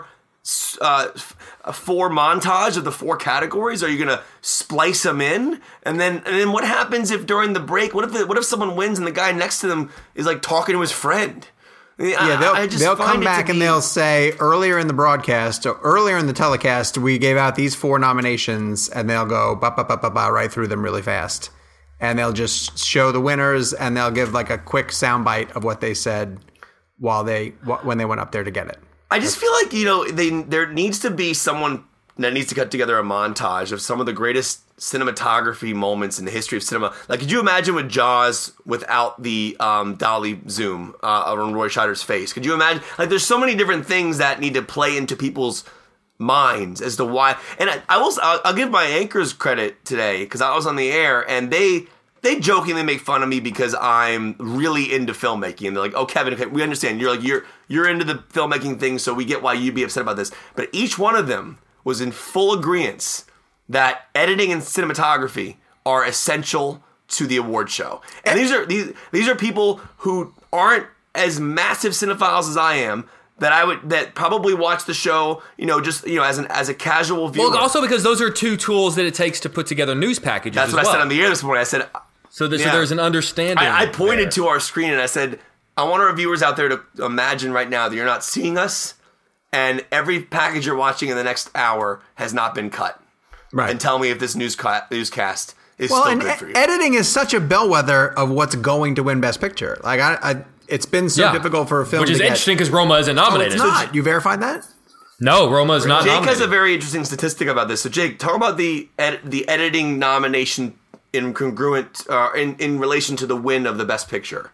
uh, a four montage of the four categories? Are you going to splice them in? And then and then what happens if during the break? What if the, what if someone wins and the guy next to them is like talking to his friend? Yeah, they'll, they'll come back and they'll say earlier in the broadcast, or earlier in the telecast, we gave out these four nominations, and they'll go ba ba ba ba ba right through them really fast, and they'll just show the winners, and they'll give like a quick soundbite of what they said while they wh- when they went up there to get it. I just feel like, you know, they there needs to be someone that needs to cut together a montage of some of the greatest cinematography moments in the history of cinema. Like, could you imagine with Jaws without the um, dolly zoom uh, on Roy Scheider's face? Could you imagine? Like, there's so many different things that need to play into people's minds as to why. And I, I will, I'll, I'll give my anchors credit today because I was on the air and they. They jokingly make fun of me because I'm really into filmmaking, and they're like, "Oh, Kevin, okay, we understand. You're like you're you're into the filmmaking thing, so we get why you'd be upset about this." But each one of them was in full agreement that editing and cinematography are essential to the award show. And these are these these are people who aren't as massive cinephiles as I am. That I would that probably watch the show, you know, just you know, as an as a casual viewer. Well, also because those are two tools that it takes to put together news packages. That's as what well. I said on the air this morning. I said. So, there's, Yeah. so there's an understanding. I, I pointed there. to our screen and I said, I want our viewers out there to imagine right now that you're not seeing us and every package you're watching in the next hour has not been cut. Right. And tell me if this newsca- newscast is Well, still and good e- for you. editing is such a bellwether of what's going to win Best Picture. Like, I, I it's been so Yeah. difficult for a film Which is to get. interesting because Roma isn't Oh, nominated. it's not. You verified that? No, Roma is not Jake nominated. has a very interesting statistic about this. So, Jake, talk about the ed- the editing nomination in congruent uh, in in relation to the win of the Best Picture.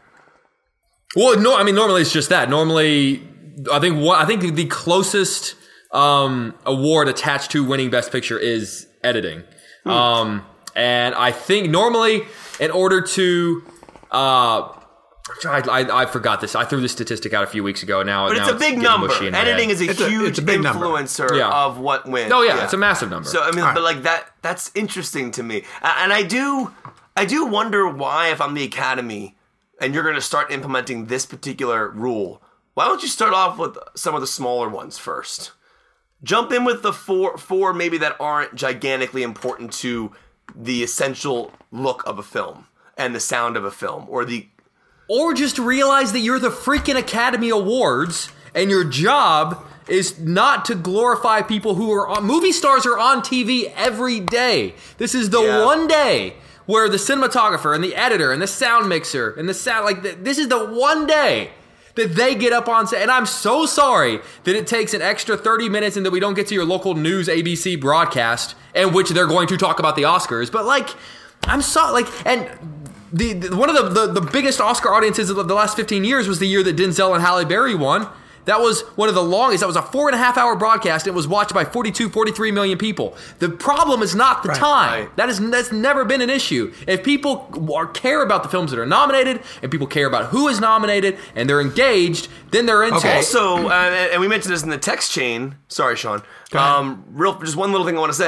Well, no, I mean normally it's just that. Normally, I think what I think the closest um, award attached to winning Best Picture is editing, Hmm. um, and I think normally in order to, uh, I, I, I forgot this. I threw this statistic out a few weeks ago. Now, But now it's a big getting number. mushy in my Editing head. is a It's a- huge it's a big number. influencer Yeah. of what wins. Oh yeah, it's a massive number. So I mean, All but right. like that, that's interesting to me, A- and I do, I do wonder why, if I'm the Academy, and you're going to start implementing this particular rule, why don't you start off with some of the smaller ones first? Jump in with the four, four maybe that aren't gigantically important to the essential look of a film and the sound of a film, or the Or just realize that you're the freaking Academy Awards and your job is not to glorify people who are on movie stars are on T V every day. This is the Yeah. one day where the cinematographer and the editor and the sound mixer and the sound like th- this is the one day that they get up on set. And I'm so sorry that it takes an extra thirty minutes and that we don't get to your local news A B C broadcast in which they're going to talk about the Oscars. But like, I'm so like, and The, the one of the, the, the biggest Oscar audiences of the last fifteen years was the year that Denzel and Halle Berry won. That was one of the longest. That was a four and a half hour broadcast. It was watched by forty-two, forty-three million people. The problem is not the Right, time. right. That is that's never been an issue. If people are, care about the films that are nominated, and people care about who is nominated, and they're engaged, then they're into Okay. it. Also, uh, and we mentioned this in the text chain. Sorry, Sean. ahead. Um, real, just one little thing I want to say.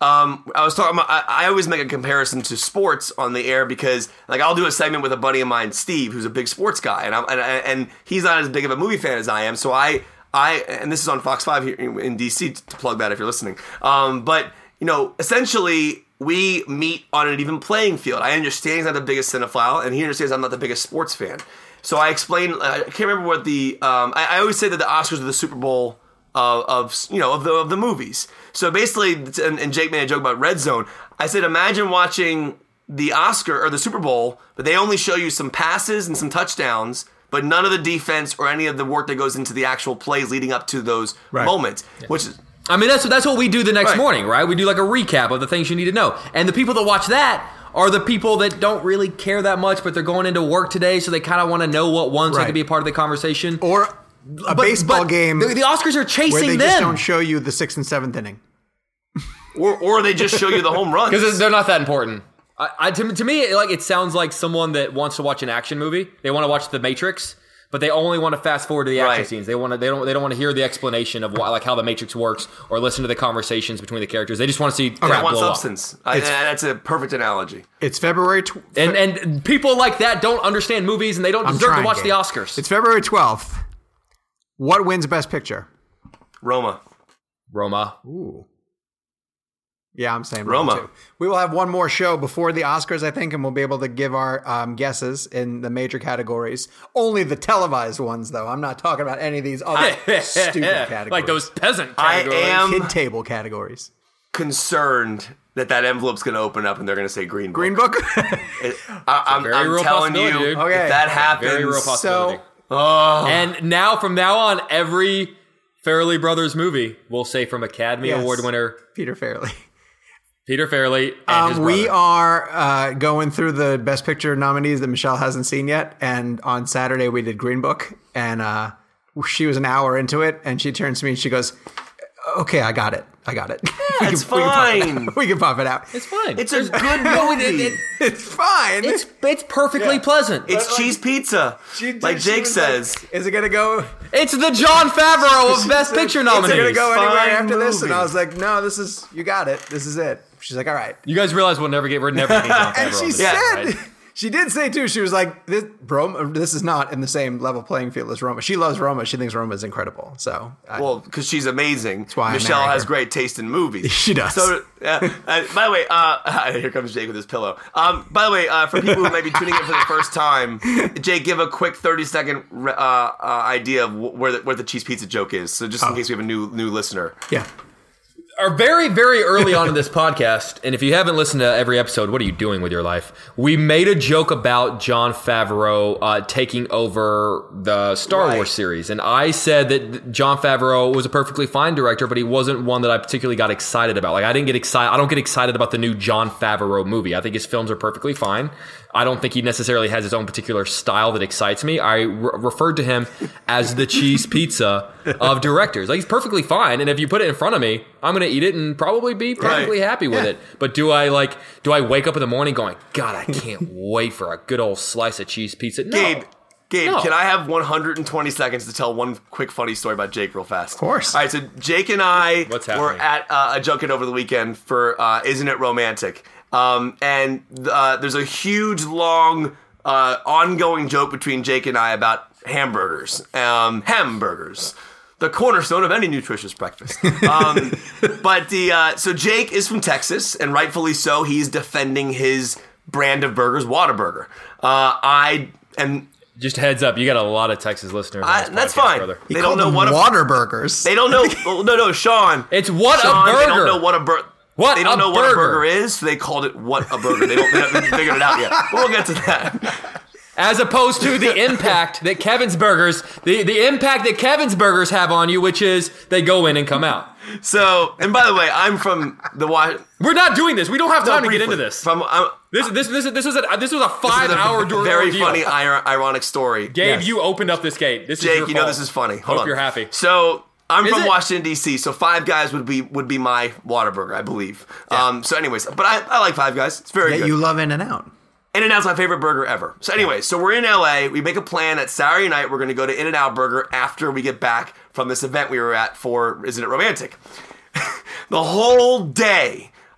Um, I was talking about, I, I always make a comparison to sports on the air because, like, I'll do a segment with a buddy of mine, Steve, who's a big sports guy, and I'm, and, and he's not as big of a movie fan as I am. So I, I, and this is on Fox five here in D C to plug that if you're listening. Um, but you know, essentially, we meet on an even playing field. I understand he's not the biggest cinephile, and he understands I'm not the biggest sports fan. So I explain. I can't remember what the. Um, I, I always say that the Oscars are the Super Bowl of, of you know of the of the movies. So basically, and, and Jake made a joke about Red Zone. I said, imagine watching the Oscar or the Super Bowl, but they only show you some passes and some touchdowns, but none of the defense or any of the work that goes into the actual plays leading up to those right. moments. Yeah. Which is, I mean, that's that's what we do the next right. morning, right? We do like a recap of the things you need to know, and the people that watch that are the people that don't really care that much, but they're going into work today, so they kind of want to know what ones right. they can be a part of the conversation. Or a but, baseball but game. The, the Oscars are chasing where they them. just don't show you the sixth and seventh inning. or or they just show you the home runs. Because they're not that important. I, I, to, to me, it, like it sounds like someone that wants to watch an action movie. They want to watch The Matrix, but they only want to fast forward to the action right. scenes. They want to. They don't. They don't want to hear the explanation of why, like how the Matrix works, or listen to the conversations between the characters. They just want to see. I crap want blow substance. I, that's a perfect analogy. It's February tw- And and people like that don't understand movies, and they don't I'm deserve to trying, watch Gabe. the Oscars. It's February twelfth. What wins Best Picture? Roma. Roma. Ooh. Yeah, I'm saying Roma. Roma too. We will have one more show before the Oscars, I think, and we'll be able to give our um, guesses in the major categories. Only the televised ones, though. I'm not talking about any of these other stupid categories. Like those peasant I categories. am kid table categories. concerned that that envelope's going to open up and they're going to say Green Book. Green Book? It, I, I'm, very I'm real telling you, possibility, dude. Okay. if that happens, Very real possibility. So, oh, And now, from now on, every Farrelly Brothers movie will say from Academy Yes. Award winner Peter Farrelly. Peter Farrelly and his Um, brother. we are uh, going through the Best Picture nominees that Michelle hasn't seen yet, and on Saturday we did Green Book, and uh, she was an hour into it, and she turns to me and she goes, "Okay, I got it. I got it. Yeah, it's we can pop it fine. out. We can pop it out. It's fine. it's a good No, it- movie. it- it- It's fine. it's it's perfectly Yeah. pleasant. It's like- cheese pizza, She did- like she Jake was says. like, is it gonna go? It's the John Favreau of Best Is it- Picture Is nominees. it gonna go anywhere Fine after this? And movie. I was like, no, this is you got it. This is it. She's like, all right. You guys realize we'll never get we're never getting John Favreau. And on she this said, show, right? she did say too, she was like, this, Roma, this is not in the same level playing field as Roma. She loves Roma. She thinks Roma is incredible. So, I, Well, because she's amazing. why I Michelle married has her. great taste in movies. She does. So, uh, uh, by the way, uh, here comes Jake with his pillow. Um, by the way, uh, for people who may be tuning in for the first time, Jake, give a quick thirty second uh, uh, idea of wh- where the, where the cheese pizza joke is. So, just in Oh. case we have a new new listener. yeah. Are very, very early on in this podcast, and if you haven't listened to every episode, what are you doing with your life? We made a joke about John Favreau uh, taking over the Star Right. Wars series, and I said that John Favreau was a perfectly fine director, but he wasn't one that I particularly got excited about. Like, I didn't get excited. I don't get excited about the new John Favreau movie. I think his films are perfectly fine. I don't think he necessarily has his own particular style that excites me. I re- referred to him as the cheese pizza of directors. Like, he's perfectly fine, and if you put it in front of me, I'm going to eat it and probably be perfectly Right. happy with Yeah. it. But do I like? Do I wake up in the morning going, God, I can't wait for a good old slice of cheese pizza? No. Gabe, Gabe, No. can I have one hundred twenty seconds to tell one quick funny story about Jake real fast? Of course. All right, so Jake and I What's were happening? at uh, a junket over the weekend for uh, Isn't It Romantic? Um, and uh, there's a huge, long, uh, ongoing joke between Jake and I about hamburgers. Um, hamburgers. The cornerstone of any nutritious breakfast. Um, but the uh, so Jake is from Texas, and rightfully so. He's defending his brand of burgers, Whataburger. Uh, I am. Just heads up, you got a lot of Texas listeners. on I, this that's podcast, fine. brother. He They called don't know them what a water burgers. They don't know. well, no, no, Sean. It's what Sean, a They don't burger. know what a burger. What They don't a know what a burger. burger is, so they called it what a burger. They don't. They haven't figured it out yet. But we'll get to that. As opposed to the impact that Kevin's Burgers, the, the impact that Kevin's Burgers have on you, which is they go in and come out. So, and by the way, I'm from the Wa- We're not doing this. We don't have no, time to get briefly, into this. From I'm, This this this this was a this was a this is five a hour dur- very ordeal. funny, ir- ironic story. Gabe, Yes. you opened up this gate. This is Jake, your you know fault. this is funny. Hold Hope on. you're happy. So I'm Is from it? Washington D C. So Five Guys would be would be my Whataburger, I believe. Um. So, anyways, but I, I like Five Guys. It's very Yeah, good. you love In-N-Out. In-N-Out's my favorite burger ever. So anyway, so we're in L A. We make a plan that Saturday night we're going to go to In-N-Out Burger after we get back from this event we were at for Isn't It Romantic? The whole day,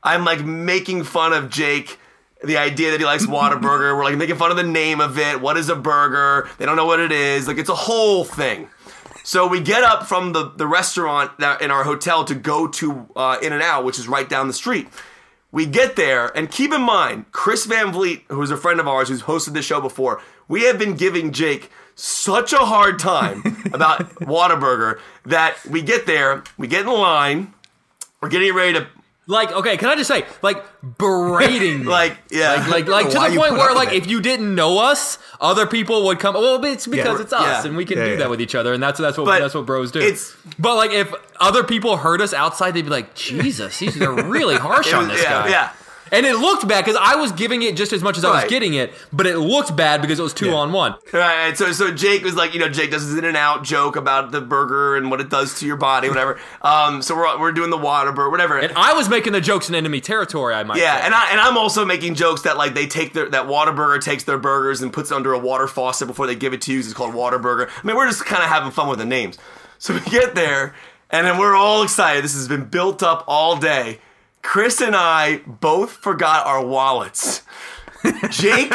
I'm like making fun of Jake. The idea that he likes Whataburger. We're like making fun of the name of it. What is a burger? They don't know what it is. Like, it's a whole thing. So we get up from the, the restaurant that in our hotel to go to uh, In-N-Out, which is right down the street. We get there, and keep in mind, Chris Van Vliet, who's a friend of ours who's hosted this show before, we have been giving Jake such a hard time about Whataburger that we get there, we get in line, we're getting ready to... Like, okay, can I just say, like, berating me. Like, yeah. Like, like, like to Why the you point put where, up with like, it? if you didn't know us, other people would come. Well, it's because Yeah. it's us, Yeah. and we can Yeah, do yeah. that with each other, and that's that's what But that's what bros do. it's- but like, if other people heard us outside, they'd be like, "Jesus, these are really harsh It on was- this yeah, guy." yeah. And it looked bad because I was giving it just as much as I was Right. getting it, but it looked bad because it was two Yeah. on one. Right, so so Jake was like, you know, Jake does his In-N-Out joke about the burger and what it does to your body, whatever. Um, so we're we're doing the Whataburger, whatever. And I was making the jokes in enemy territory. I might yeah, say. and I and I'm also making jokes that like they take their that Whataburger takes their burgers and puts it under a water faucet before they give it to you. 'Cause it's called Whataburger. I mean, we're just kind of having fun with the names. So we get there, and then we're all excited. This has been built up all day. Chris and I both forgot our wallets. Jake,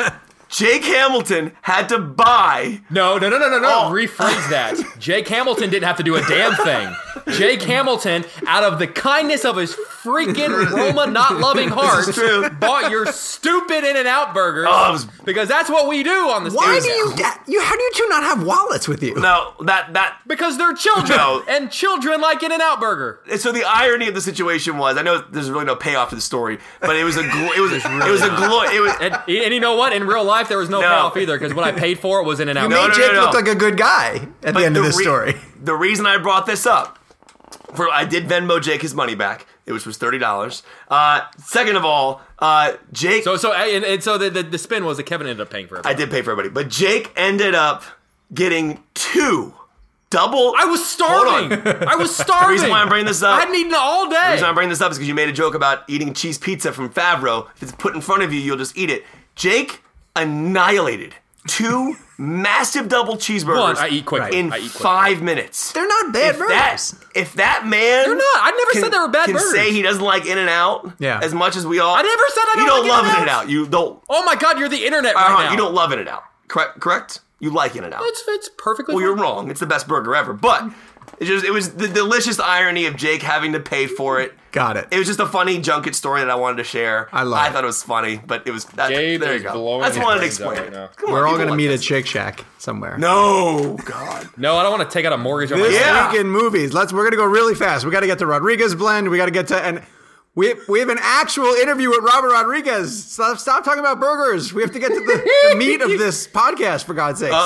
Jake Hamilton had to buy. No, no, no, no, no, no. Oh. Rephrase that. Jake Hamilton didn't have to do a damn thing. Jake Hamilton, out of the kindness of his freaking Roma not loving heart, is true. bought your stupid In-N-Out burgers Oh, it was- because that's what we do on the Why stage. do you, you? How do you two not have wallets with you? No, that that. Because they're children, No. and children like In-N-Out burger. And so the irony of the situation was, I know there's really no payoff to the story, but it was a glo- it was it was a glo- it was And, and you know what? In real life, there was no, No. payoff either because what I paid for it was In-N-Out. You No, made no, Jake no, no. look like a good guy at the end of this re- story. The reason I brought this up, for I did Venmo Jake his money back, which was thirty dollars. Uh, second of all, uh, Jake, So, so, and, and so the, the the spin was that Kevin ended up paying for it. I did pay for everybody, but Jake ended up getting two double. I was starving. Hold on. I was starving. The reason why I'm bringing this up- I hadn't eaten all day. The reason I'm bringing this up is because you made a joke about eating cheese pizza from Favreau. If it's put in front of you, you'll just eat it. Jake annihilated two massive double cheeseburgers One, I eat quickly. in I eat quickly. five minutes. They're not bad if that, burgers. if that man They're not. I never can, said they were bad can burgers. say he doesn't like In-N-Out Yeah. as much as we all. I never said I don't You don't like love In-N-Out. In-N-Out. You don't. Oh my God, you're the internet right uh, now. You don't love In-N-Out. Correct? Correct? You like In-N-Out. It's, it's perfectly Well, fine. you're wrong. It's the best burger ever. But it just it was the delicious irony of Jake having to pay for it. Got it. It was just a funny junket story that I wanted to share. I love I it. thought it was funny, but it was that, Gabe there is you go. blowing That's his wanted to brains out explain right it. now. Come We're on, all people going to like meet this. at Shake Shack somewhere. No, God. No, I don't want to take out a mortgage on my This Yeah. week in movies. Let's. We're going to go really fast. We got to get to Rodriguez Blend. We got to get to and. We, we have an actual interview with Robert Rodriguez. Stop, stop talking about burgers. We have to get to the, the meat of this podcast, for God's sakes.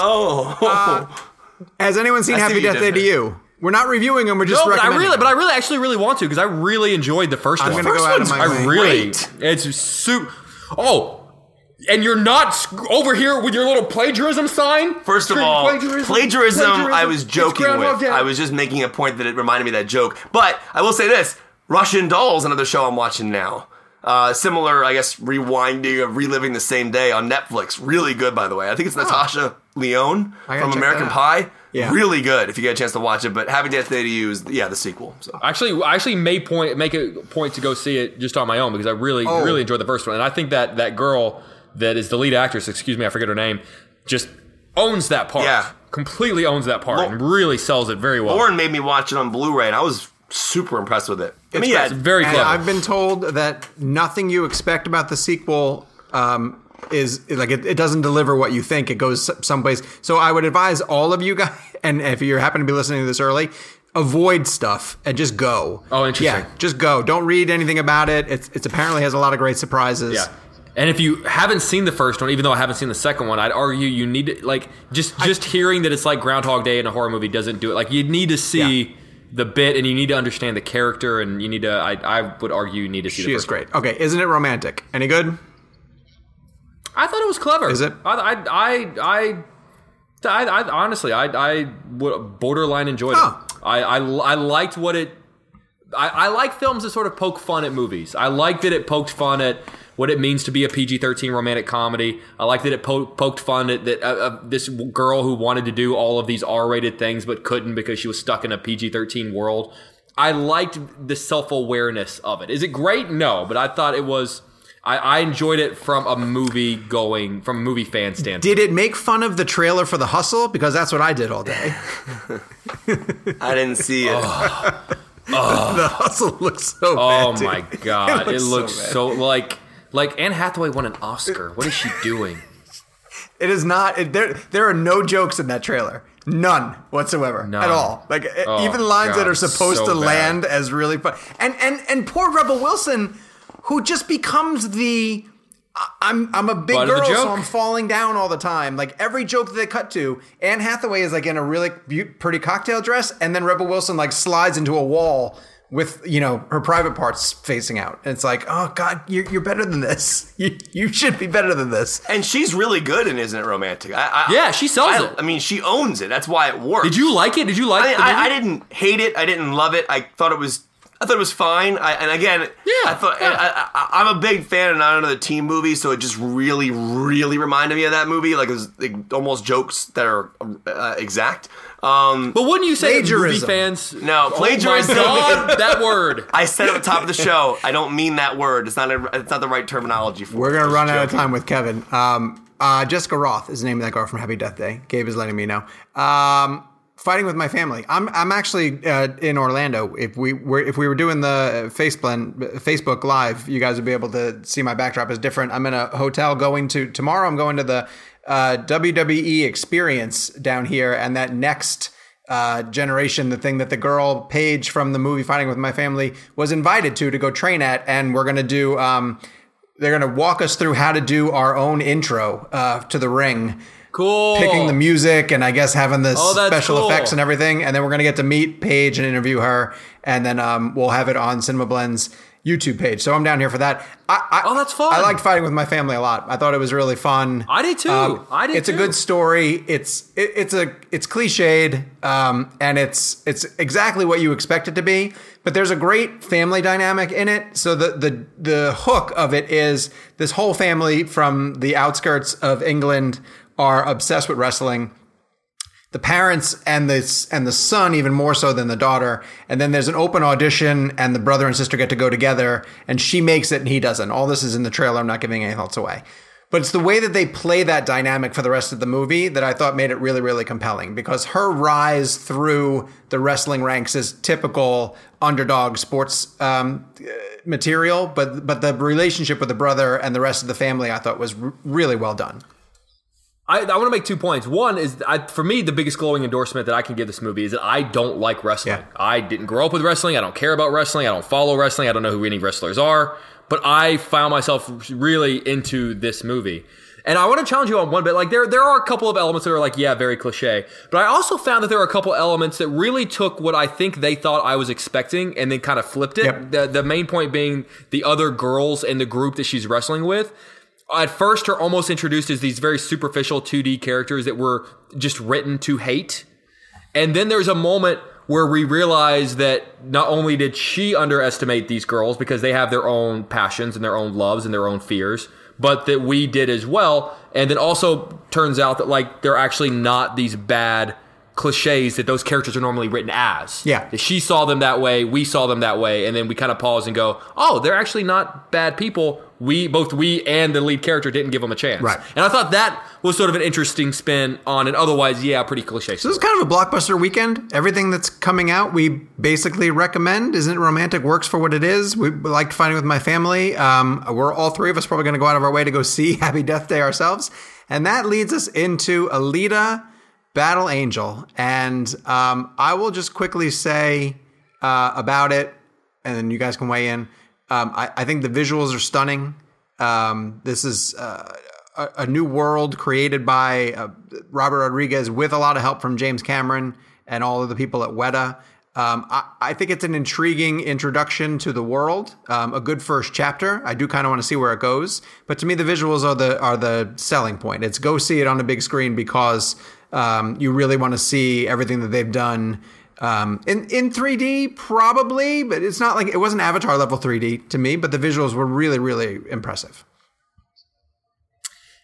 Oh. Has anyone seen I see Happy what you Death did Day to there. you? We're not reviewing them. We're just No, but I recommending really, them. but I really, actually, really want to because I really enjoyed the 1st I'm one. going to go out of my I way. really, Great. it's super. Oh, and you're not sc- over here with your little plagiarism sign. First of Scream, all, plagiarism, I was It's joking Groundhog with. Day. I was just making a point that it reminded me of that joke. But I will say this. Russian Dolls, another show I'm watching now. Uh, similar, I guess, rewinding of reliving the same day on Netflix. Really good, by the way. I think it's Natasha Lyonne I gotta from check American that out. Pie. Yeah. Really good if you get a chance to watch it. But Happy Death Day to You is, yeah, the sequel. So. Actually, I actually made point make a point to go see it just on my own because I really Oh. really enjoyed the first one, and I think that that girl that is the lead actress, excuse me, I forget her name, just owns that part. Yeah. Completely owns that part Well- and really sells it very well. Lauren made me watch it on Blu-ray, and I was super impressed with it. I mean, yeah, It's very And clever. I've been told that nothing you expect about the sequel um, is like it, it doesn't deliver what you think. It goes someplace. So I would advise all of you guys, and if you happen to be listening to this early, avoid stuff and just go. Oh, interesting. Yeah, just go. Don't read anything about it. It's it's apparently has a lot of great surprises. Yeah. And if you haven't seen the first one, even though I haven't seen the second one, I'd argue you need to, like, just just hearing that it's like Groundhog Day in a horror movie doesn't do it. Like, you need to see Yeah. the bit, and you need to understand the character, and you need to, I, I would argue you need to see She the is first one. great. Okay, isn't it romantic? Any good? I thought it was clever. Is it? I, I, I, I, I, I honestly, I, I would borderline enjoyed Oh. it. I, I, I liked what it. I, I like films that sort of poke fun at movies. I like that it poked fun at what it means to be a P G thirteen romantic comedy. I like that it po- poked fun at that uh, uh, this girl who wanted to do all of these R-rated things but couldn't because she was stuck in a P G thirteen world. I liked the self-awareness of it. Is it great? No, but I thought it was. I, I enjoyed it from a movie going from a movie fan standpoint. Did it make fun of the trailer for The Hustle? Because that's what I did all day. I didn't see it. Oh. Oh. The Hustle looks so Oh bad. my Dude. god! It It looks looks, so so, like like Anne Hathaway won an Oscar. What is she doing? It is not. It, there, there are no jokes in that trailer. None whatsoever None. at all. Like Oh, even lines God, that are supposed so to bad. land as really fun. And and and poor Rebel Wilson, who just becomes the. I- I'm I'm a big Butt of the girl, so joke. I'm falling down all the time. Like every joke that they cut to, Anne Hathaway is like in a really be- pretty cocktail dress, and then Rebel Wilson like slides into a wall with, you know, her private parts facing out. And it's like, oh God, you're you're better than this. You you should be better than this. And she's really good in Isn't It Romantic? I, I, Yeah, she sells I, it. I mean, she owns it. That's why it works. Did you like it? Did you like I, the movie? I, I didn't hate it. I didn't love it. I thought it was. I thought it was fine. I, and again, Yeah, I thought yeah. I, I, I'm a big fan of not another teen movie, so it just really, really reminded me of that movie. Like it was like, almost jokes that are uh, exact. Um, But wouldn't you say that movie Plagiarism. fans? No, plagiarism. Oh my God, that word. I said at the top of the show, I don't mean that word. It's not. A, it's not the right terminology for. We're it. gonna Just run out of joking. time with Kevin. Um, uh, Jessica Roth is the name of that girl from Happy Death Day. Gabe is letting me know. Um, Fighting with My Family. I'm I'm actually uh, in Orlando. If we were if we were doing the Facebook Facebook Live, you guys would be able to see my backdrop is different. I'm in a hotel going to tomorrow. I'm going to the uh, W W E Experience down here, and that next. Uh, generation, the thing that the girl Paige from the movie Fighting with My Family was invited to to go train at, and we're gonna do. Um, they're gonna walk us through how to do our own intro uh, to the ring, Cool. picking the music, and I guess having the Oh, that's special cool. effects and everything. And then we're gonna get to meet Paige and interview her, and then um, we'll have it on Cinema Blend's YouTube page. So I'm down here for that. I, I, Oh, that's fun. I liked Fighting with My Family a lot. I thought it was really fun. I did too. I did It's too. a good story. It's it, it's a it's cliched, um, and it's it's exactly what you expect it to be. But there's a great family dynamic in it. So the the the hook of it is this whole family from the outskirts of England are obsessed with wrestling. The parents and the and the son even more so than the daughter. And then there's an open audition, and the brother and sister get to go together, and she makes it and he doesn't. All this is in the trailer. I'm not giving anything else away. But it's the way that they play that dynamic for the rest of the movie that I thought made it really, really compelling, because her rise through the wrestling ranks is typical underdog sports um, material. But but the relationship with the brother and the rest of the family I thought was r- really well done. I, I want to make two points. One is, I, for me, the biggest glowing endorsement that I can give this movie is that I don't like wrestling. Yeah. I didn't grow up with wrestling. I don't care about wrestling. I don't follow wrestling. I don't know who any wrestlers are. But I found myself really into this movie. And I want to challenge you on one bit. Like there, there are a couple of elements that are like, yeah, very cliche. But I also found that there are a couple elements that really took what I think they thought I was expecting and then kind of flipped it. Yep. The, the main point being the other girls in the group that she's wrestling with. At first, are almost introduced as these very superficial two D characters that were just written to hate. And then there's a moment where we realize that not only did she underestimate these girls because they have their own passions and their own loves and their own fears, but that we did as well. And then also turns out that like they're actually not these bad cliches that those characters are normally written as. Yeah. That she saw them that way, we saw them that way, and then we kind of pause and go, oh, they're actually not bad people. We, both we and the lead character didn't give them a chance. Right. And I thought that was sort of an interesting spin on an otherwise, yeah, pretty cliche. So this is kind of a blockbuster weekend. Everything that's coming out, we basically recommend. Isn't It Romantic works for what it is. We liked Fighting with My Family. Um, we're all three of us probably going to go out of our way to go see Happy Death Day ourselves. And that leads us into Alita Battle Angel. And um, I will just quickly say uh, about it, and then you guys can weigh in. Um, I, I think the visuals are stunning. Um, this is uh, a, a new world created by uh, Robert Rodriguez with a lot of help from James Cameron and all of the people at Weta. Um, I, I think it's an intriguing introduction to the world, um, a good first chapter. I do kind of want to see where it goes, but to me, the visuals are the are the selling point. It's go see it on a big screen because um, you really want to see everything that they've done. Um, in, in three D, probably, but it's not like it wasn't Avatar level three D to me, but the visuals were really, really impressive.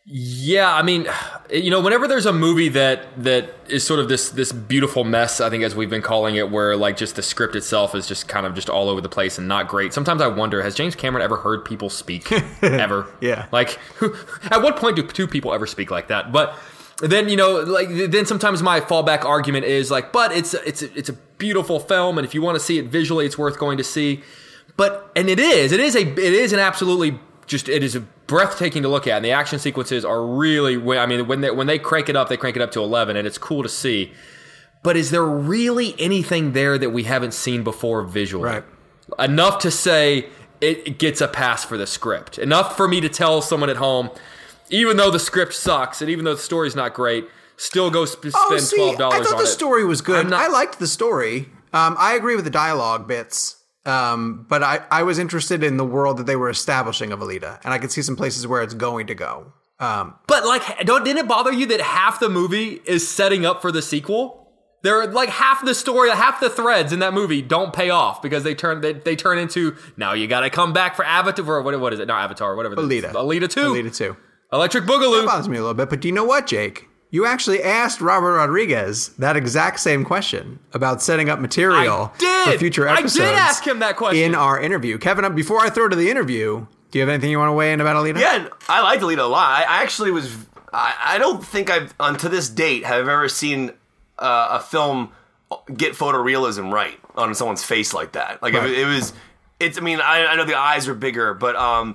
Yeah, I mean, you know, whenever there's a movie that that is sort of this this beautiful mess, I think as we've been calling it, where like just the script itself is just kind of just all over the place and not great. Sometimes I wonder, has James Cameron ever heard people speak ever? Yeah. Like, at what point do two people ever speak like that? But then, you know, like then sometimes my fallback argument is like, but it's it's it's a beautiful film, and if you want to see it visually, it's worth going to see. But and it is, it is a it is an absolutely just it is a breathtaking to look at, and the action sequences are really, I mean, when they when they crank it up, they crank it up to eleven, and it's cool to see. But is there really anything there that we haven't seen before visually? Right. Enough to say it gets a pass for the script. Enough for me to tell someone at home, even though the script sucks and even though the story's not great, still go sp- spend oh, see, twelve dollars on it. I thought the story was good. Not, I liked the story. Um, I agree with the dialogue bits. Um, but I, I was interested in the world that they were establishing of Alita, and I could see some places where it's going to go. Um, but like, don't didn't it bother you that half the movie is setting up for the sequel? There, like half the story, half the threads in that movie don't pay off because they turn they, they turn into now you got to come back for Avatar. What what is it? Not Avatar. Whatever. Alita. Alita two. Alita two. Electric Boogaloo. That bothers me a little bit, but do you know what, Jake? You actually asked Robert Rodriguez that exact same question about setting up material I did. for future episodes. I did ask him that question in our interview. Kevin, before I throw to the interview, do you have anything you want to weigh in about Alita? Yeah, I liked Alita a lot. I, I actually was. I, I don't think I've, unto this date, have ever seen uh, a film get photorealism right on someone's face like that. Like Right. it, it was. It's. I mean, I, I know the eyes are bigger, but um,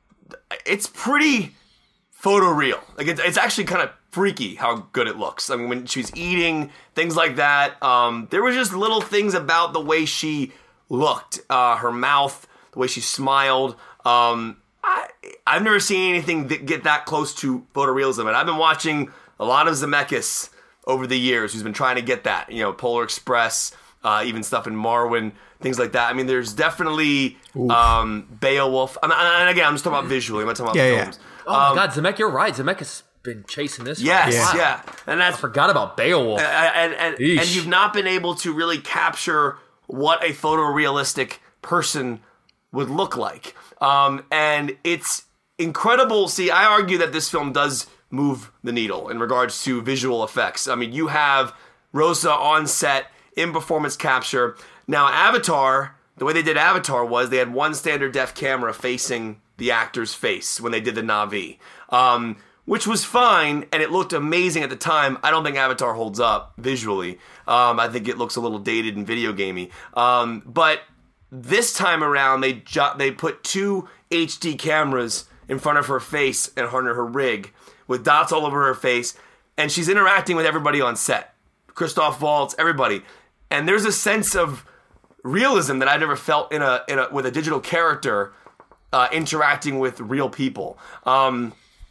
it's pretty photoreal. Like it's, it's actually kind of freaky how good it looks. I mean, when she's eating, things like that. Um, there were just little things about the way she looked, uh, her mouth, the way she smiled. Um, I, I've never seen anything that get that close to photorealism, and I've been watching a lot of Zemeckis over the years, who's been trying to get that. You know, Polar Express, uh, even stuff in Marwen, things like that. I mean, there's definitely um, Beowulf. And, and again, I'm just talking about visually. I'm not talking about Yeah, films. yeah. Oh Um, my God, Zemeckis, you're right. Zemeckis been chasing this. Yes, for a while. yeah, and that's I forgot about Beowulf. and and, Eesh. and you've not been able to really capture what a photorealistic person would look like. Um, and it's incredible. See, I argue that this film does move the needle in regards to visual effects. I mean, you have Rosa on set in performance capture. Now, Avatar, the way they did Avatar was they had one standard def camera facing the actor's face when they did the Na'vi. Um, which was fine, and it looked amazing at the time. I don't think Avatar holds up visually. Um, I think it looks a little dated and video gamey. Um, but this time around, they ju- they put two H D cameras in front of her face and under her rig, with dots all over her face, and she's interacting with everybody on set. Christoph Waltz, everybody. And there's a sense of realism that I've never felt in a in a with a digital character uh, interacting with real people. Um,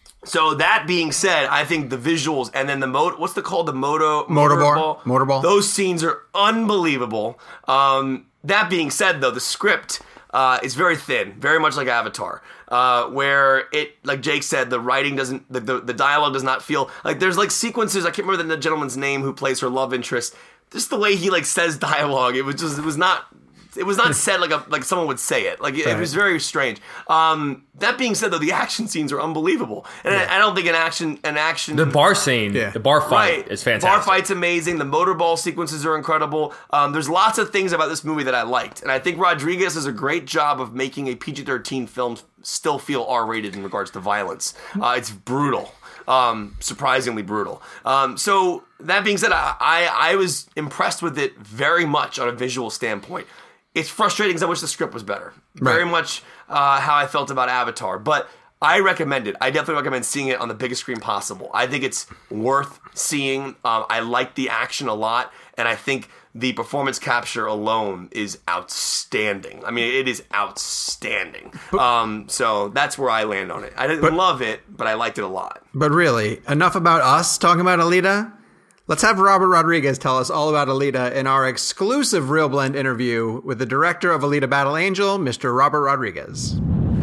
So that being said, I think the visuals and then the motor, what's the called the moto Motorball? Motorball. Those scenes are unbelievable. Um, that being said, though, the script uh, is very thin, very much like Avatar, uh, where it, like Jake said, the writing doesn't, the, the the dialogue does not feel like there's like sequences. I can't remember the gentleman's name who plays her love interest. Just the way he like says dialogue, it was just it was not. It was not said like a like someone would say it. Like it, Right. it was very strange. Um, that being said, though, the action scenes are unbelievable, and I, I don't think an action an action The bar scene, Yeah. the bar fight right is fantastic. Bar fight's amazing. The motorball sequences are incredible. Um, there's lots of things about this movie that I liked, and I think Rodriguez does a great job of making a P G thirteen film still feel R rated in regards to violence. Uh, it's brutal. Um, surprisingly brutal. Um, so that being said, I, I I was impressed with it very much on a visual standpoint. It's frustrating because I wish the script was better. Very Right. much uh, how I felt about Avatar. But I recommend it. I definitely recommend seeing it on the biggest screen possible. I think it's worth seeing. Um, I like the action a lot. And I think the performance capture alone is outstanding. I mean, it is outstanding. Um, so that's where I land on it. I didn't love it, but I liked it a lot. But really, enough about us talking about Alita. Let's have Robert Rodriguez tell us all about Alita in our exclusive Real Blend interview with the director of Alita Battle Angel, Mister Robert Rodriguez.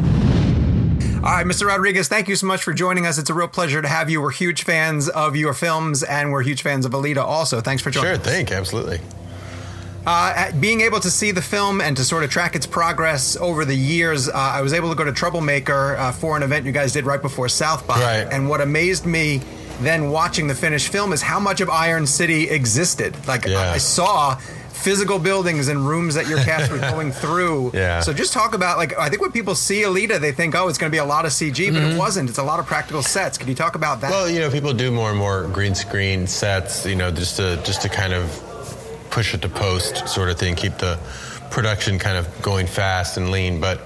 All right, Mister Rodriguez, thank you so much for joining us. It's a real pleasure to have you. We're huge fans of your films, and we're huge fans of Alita also. Thanks for joining Sure us. thing, absolutely. Uh, being able to see the film and to sort of track its progress over the years, uh, I was able to go to Troublemaker uh, for an event you guys did right before South by. Right. And what amazed me then watching the finished film is how much of Iron City existed. Like, Yeah. I saw physical buildings and rooms that your cast was going through. Yeah. So just talk about, like, I think when people see Alita, they think, oh, it's going to be a lot of C G, but it wasn't. It's a lot of practical sets. Can you talk about that? Well, you know, people do more and more green screen sets, you know, just to just to kind of push it to post sort of thing, keep the production kind of going fast and lean. But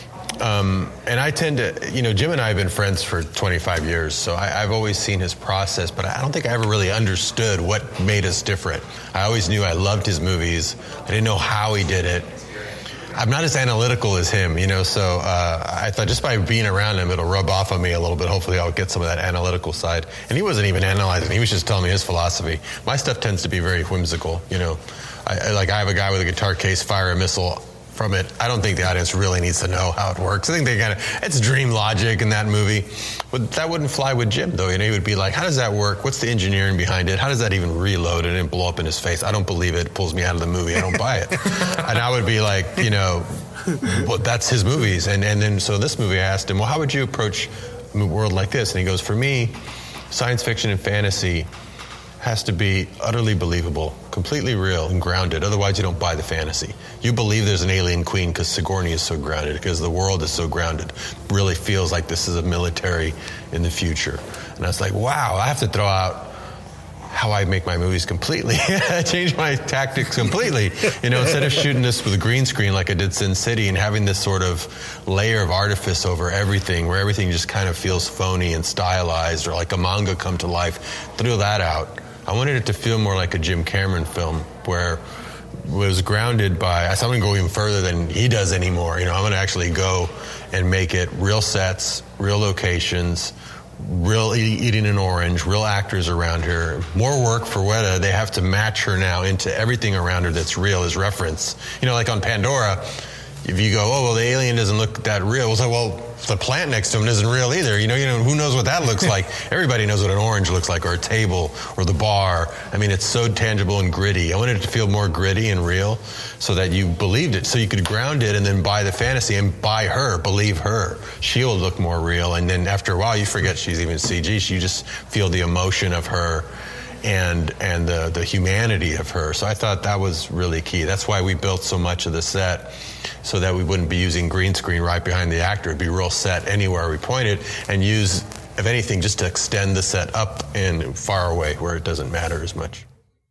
um, and I tend to, you know, Jim and I have been friends for twenty-five years, so I, I've always seen his process, but I don't think I ever really understood what made us different. I always knew I loved his movies. I didn't know how he did it. I'm not as analytical as him, you know, so uh, I thought just by being around him, it'll rub off on me a little bit. Hopefully I'll get some of that analytical side. And he wasn't even analyzing. He was just telling me his philosophy. My stuff tends to be very whimsical, you know. I, I, like I have a guy with a guitar case fire a missile from it. I don't think the audience really needs to know how it works. I think they kind of, it's dream logic in that movie. But that wouldn't fly with Jim, though. You know, he would be like, how does that work? What's the engineering behind it? How does that even reload and blow up in his face? I don't believe it. It pulls me out of the movie. I don't buy it. And I would be like, you know, well, that's his movies. And, and then, so this movie, I asked him, well, how would you approach a world like this? And he goes, for me, science fiction and fantasy has to be utterly believable, completely real and grounded. Otherwise, you don't buy the fantasy. You believe there's an alien queen because Sigourney is so grounded, because the world is so grounded. Really feels like this is a military in the future. And I was like, wow, I have to throw out how I make my movies completely. I changed my tactics completely. You know, instead of shooting this with a green screen like I did Sin City and having this sort of layer of artifice over everything, where everything just kind of feels phony and stylized or like a manga come to life, threw that out. I wanted it to feel more like a Jim Cameron film where it was grounded by, I'm going to go even further than he does anymore. You know, I'm going to actually go and make it real sets, real locations, real e- eating an orange, real actors around her. More work for Weta. They have to match her now into everything around her that's real as reference. You know, like on Pandora, if you go, oh, well, the alien doesn't look that real. Well, so, well, the plant next to him isn't real either. You know, you know, who knows what that looks like? Everybody knows what an orange looks like, or a table, or the bar. I mean, it's so tangible and gritty. I wanted it to feel more gritty and real so that you believed it, so you could ground it and then buy the fantasy and buy her, believe her. She'll look more real. And then after a while, you forget she's even C G. You just feel the emotion of her and and the, the humanity of her. So I thought that was really key. That's why we built so much of the set, so that we wouldn't be using green screen right behind the actor. It'd be real set anywhere we pointed, and use, if anything, just to extend the set up and far away where it doesn't matter as much.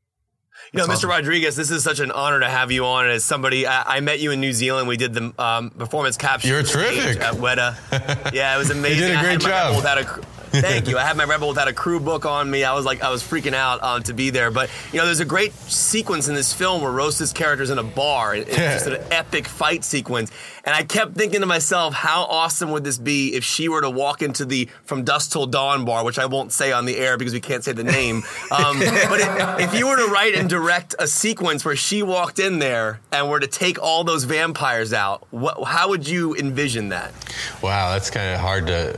You know, That's Mister awesome. Rodriguez, this is such an honor to have you on. As somebody, I, I met you in New Zealand. We did the um, performance capture. You're terrific. At Weta. Yeah, it was amazing. You did a I great had my job. Rebel Without a, thank you. I had my Rebel Without a Crew book on me. I was like, I was freaking out um, to be there. But, you know, there's a great sequence in this film where Rosa's character's in a bar. It's just an epic fight sequence. And I kept thinking to myself, how awesome would this be if she were to walk into the From Dusk Till Dawn bar, which I won't say on the air because we can't say the name. Um, but if, if you were to write and direct a sequence where she walked in there and were to take all those vampires out, what, how would you envision that? Wow, that's kind of hard to...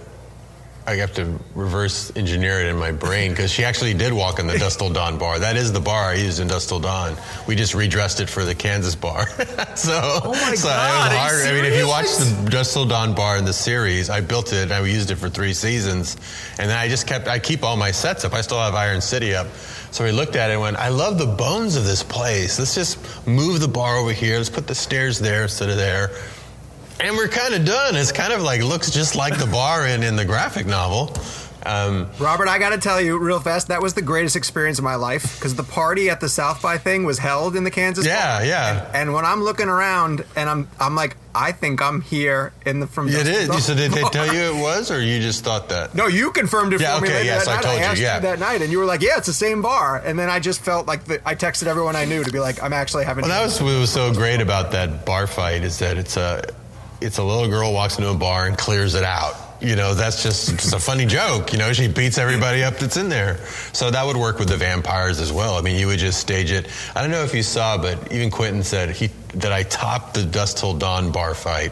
I have to reverse engineer it in my brain, because she actually did walk in the Dusk Till Dawn bar. That is the bar I used in Dusk Till Dawn. We just redressed it for the Kansas bar. so, oh my so God, it was are you hard. I mean, if you watch serious? the Dusk Till Dawn bar in the series, I built it and I used it for three seasons. And then I just kept, I keep all my sets up. I still have Iron City up. So we looked at it and went, I love the bones of this place. Let's just move the bar over here. Let's put the stairs there instead of there. And we're kind of done. It's kind of like, looks just like the bar in, in the graphic novel. Um, Robert, I got to tell you real fast, that was the greatest experience of my life, because the party at the South by thing was held in the Kansas Yeah, bar. yeah. And, and when I'm looking around and I'm I'm like, I think I'm here in the From it Dusk Till is. Dawn So did they bar. tell you it was, or you just thought that? No, you confirmed it Yeah, for me okay, later yes, that I night. told you, asked yeah. that night, and you were like, yeah, it's the same bar. And then I just felt like the, I texted everyone I knew to be like, I'm actually having... Well, that was what was so great about that bar fight, is that it's a, it's a little girl walks into a bar and clears it out. You know, that's just, just a funny joke. You know, she beats everybody up that's in there. So that would work with the vampires as well. I mean, you would just stage it. I don't know if you saw, but even Quentin said he that I topped the Dusk Till Dawn bar fight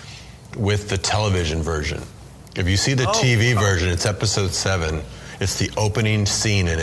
with the television version. If you see the Oh, T V oh. version, it's episode seven. It's the opening scene in it.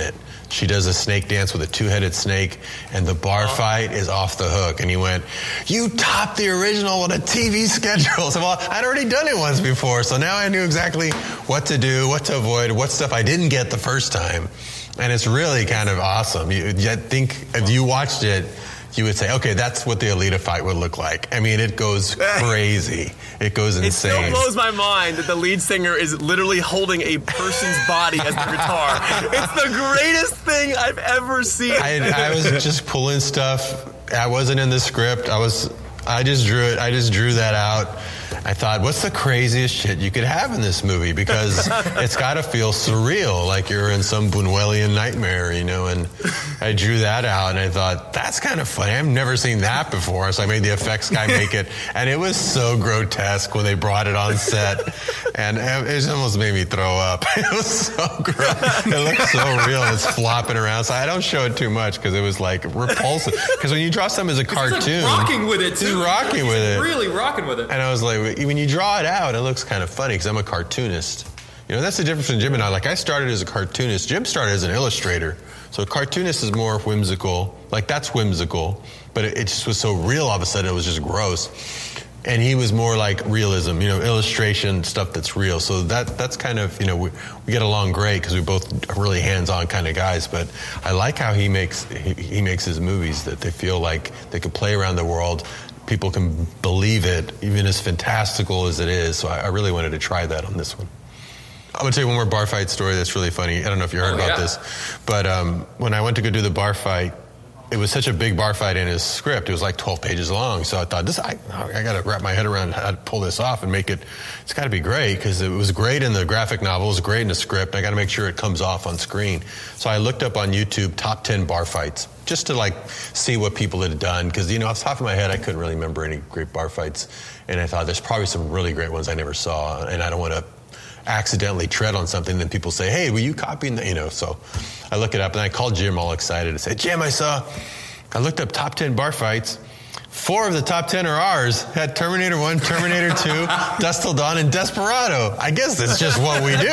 she does a snake dance with a two-headed snake, and the bar oh. fight is off the hook. And he went, you topped the original on a T V schedule. So, well, I'd already done it once before, so now I knew exactly what to do, what to avoid, what stuff I didn't get the first time. And it's really kind of awesome. You, you think if you watched it, you would say, okay, that's what the Alita fight would look like. I mean, it goes crazy. It goes insane. It still blows my mind that the lead singer is literally holding a person's body as the guitar. It's the greatest thing I've ever seen. I, I was just pulling stuff. I wasn't in the script. I was. I just drew it. I just drew that out. I thought, what's the craziest shit you could have in this movie? Because it's got to feel surreal, like you're in some Buñuelian nightmare, you know? And I drew that out, and I thought, that's kind of funny. I've never seen that before. So I made the effects guy make it. And it was so grotesque when they brought it on set. And it almost made me throw up. It was so gross. It looked so real. It's flopping around. So I don't show it too much because it was like repulsive. Because when you draw something as a cartoon. Like rocking with it, too. He's rocking with it. Really rocking with it. And I was like, when you draw it out, it looks kind of funny because I'm a cartoonist. You know, that's the difference between Jim and I. Like, I started as a cartoonist. Jim started as an illustrator. So a cartoonist is more whimsical. Like, that's whimsical. But it, it just was so real all of a sudden, it was just gross. And he was more like realism, you know, illustration, stuff that's real. So that that's kind of, you know, we, we get along great because we're both really hands-on kind of guys. But I like how he makes he, he makes his movies, that they feel like they can play around the world. People can believe it, even as fantastical as it is. So I, I really wanted to try that on this one. I'm going to tell you one more bar fight story that's really funny. I don't know if you heard oh, about yeah. this, but um, when I went to go do the bar fight, it was such a big bar fight in his script. It was like twelve pages long. So I thought, this I, I got to wrap my head around how to pull this off and make it, it's got to be great, because it was great in the graphic novel, it was great in the script. I got to make sure it comes off on screen. So I looked up on YouTube top ten bar fights, just to like see what people had done. Because, you know, off the top of my head, I couldn't really remember any great bar fights. And I thought there's probably some really great ones I never saw. And I don't want to accidentally tread on something, then people say, hey, were you copying that? You know, so I look it up, and I called Jim all excited and said, Jim, I saw, I looked up top ten bar fights. Four of the top ten are ours. Had Terminator one, Terminator two, Dusk Till Dawn, and Desperado. I guess that's just what we do.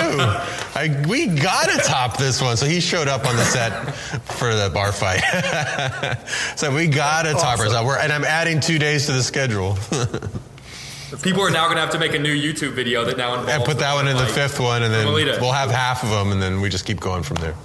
I, we gotta top this one. So he showed up on the set for the bar fight. So we gotta top ours. And I'm adding two days to the schedule. People are now going to have to make a new YouTube video that now involves... And put that one in the fifth one, and then we'll have half of them, and then we just keep going from there.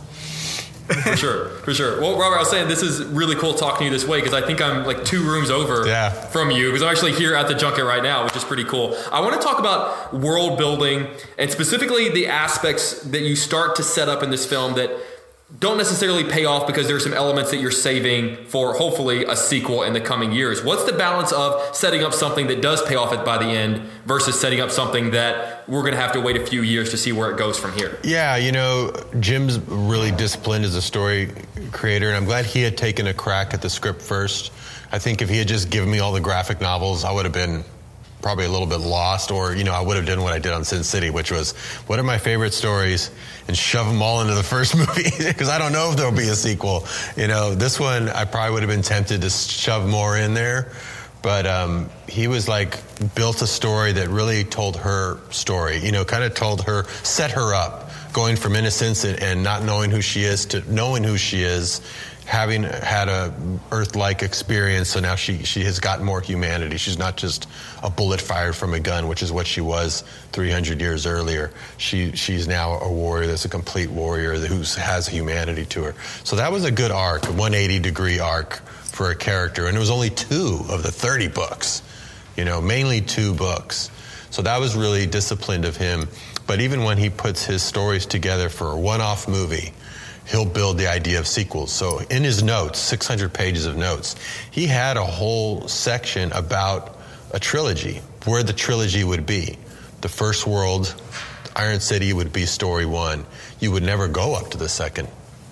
For sure, for sure. Well, Robert, I was saying this is really cool talking to you this way, because I think I'm like two rooms over yeah. from you, because I'm actually here at the junket right now, which is pretty cool. I want to talk about world building, and specifically the aspects that you start to set up in this film that don't necessarily pay off, because there are some elements that you're saving for hopefully a sequel in the coming years. What's the balance of setting up something that does pay off by the end versus setting up something that we're going to have to wait a few years to see where it goes from here? Yeah, you know, Jim's really disciplined as a story creator, and I'm glad he had taken a crack at the script first. I think if he had just given me all the graphic novels, I would have been probably a little bit lost, or, you know, I would have done what I did on Sin City, which was, what are my favorite stories, and shove them all into the first movie, because I don't know if there'll be a sequel. You know, this one, I probably would have been tempted to shove more in there, but um, he was like, built a story that really told her story, you know, kind of told her, set her up, going from innocence and, and not knowing who she is to knowing who she is, having had a Earth-like experience, so now she she has got more humanity. She's not just a bullet fired from a gun, which is what she was three hundred years earlier. She she's now a warrior that's a complete warrior who has humanity to her. So that was a good arc, a one hundred eighty degree arc for a character, and it was only two of the thirty books, you know, mainly two books. So that was really disciplined of him. But even when he puts his stories together for a one-off movie, he'll build the idea of sequels. So in his notes, six hundred pages of notes, he had a whole section about a trilogy, where the trilogy would be. The first world, Iron City would be story one. You would never go up to the second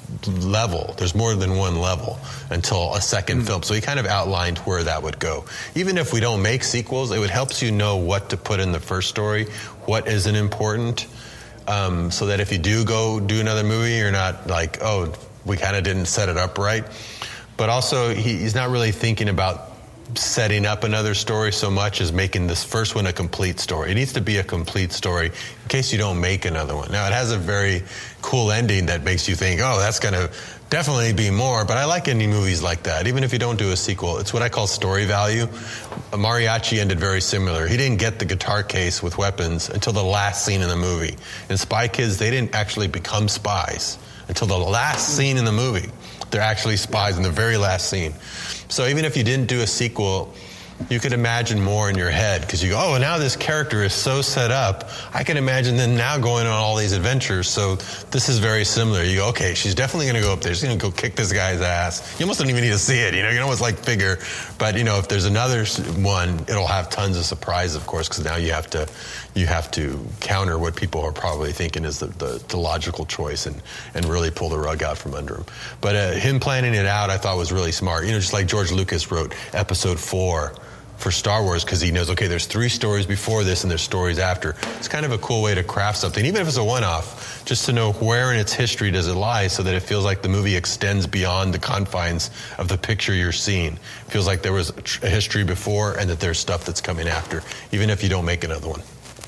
level. There's more than one level until a second mm-hmm. film. So he kind of outlined where that would go. Even if we don't make sequels, it would help you know what to put in the first story, what isn't important. Um, so that if you do go do another movie, you're not like, oh, we kind of didn't set it up right. But also, he, he's not really thinking about setting up another story so much as making this first one a complete story. It needs to be a complete story in case you don't make another one. Now, it has a very cool ending that makes you think, oh, that's going to definitely be more, but I like indie movies like that, even if you don't do a sequel. It's what I call story value. Mariachi ended very similar. He didn't get the guitar case with weapons until the last scene in the movie. In Spy Kids, they didn't actually become spies until the last scene in the movie. They're actually spies in the very last scene. So even if you didn't do a sequel, you could imagine more in your head because you go, oh, now this character is so set up. I can imagine them now going on all these adventures. So this is very similar. You go, okay, she's definitely going to go up there. She's going to go kick this guy's ass. You almost don't even need to see it. You know, you can almost like figure. But, you know, if there's another one, it'll have tons of surprise, of course, because now you have to you have to counter what people are probably thinking is the, the, the logical choice and, and really pull the rug out from under him. But uh, him planning it out, I thought was really smart. You know, just like George Lucas wrote Episode four for Star Wars because he knows, okay, there's three stories before this and there's stories after. It's kind of a cool way to craft something, even if it's a one-off, just to know where in its history does it lie so that it feels like the movie extends beyond the confines of the picture you're seeing. It feels like there was a history before and that there's stuff that's coming after, even if you don't make another one.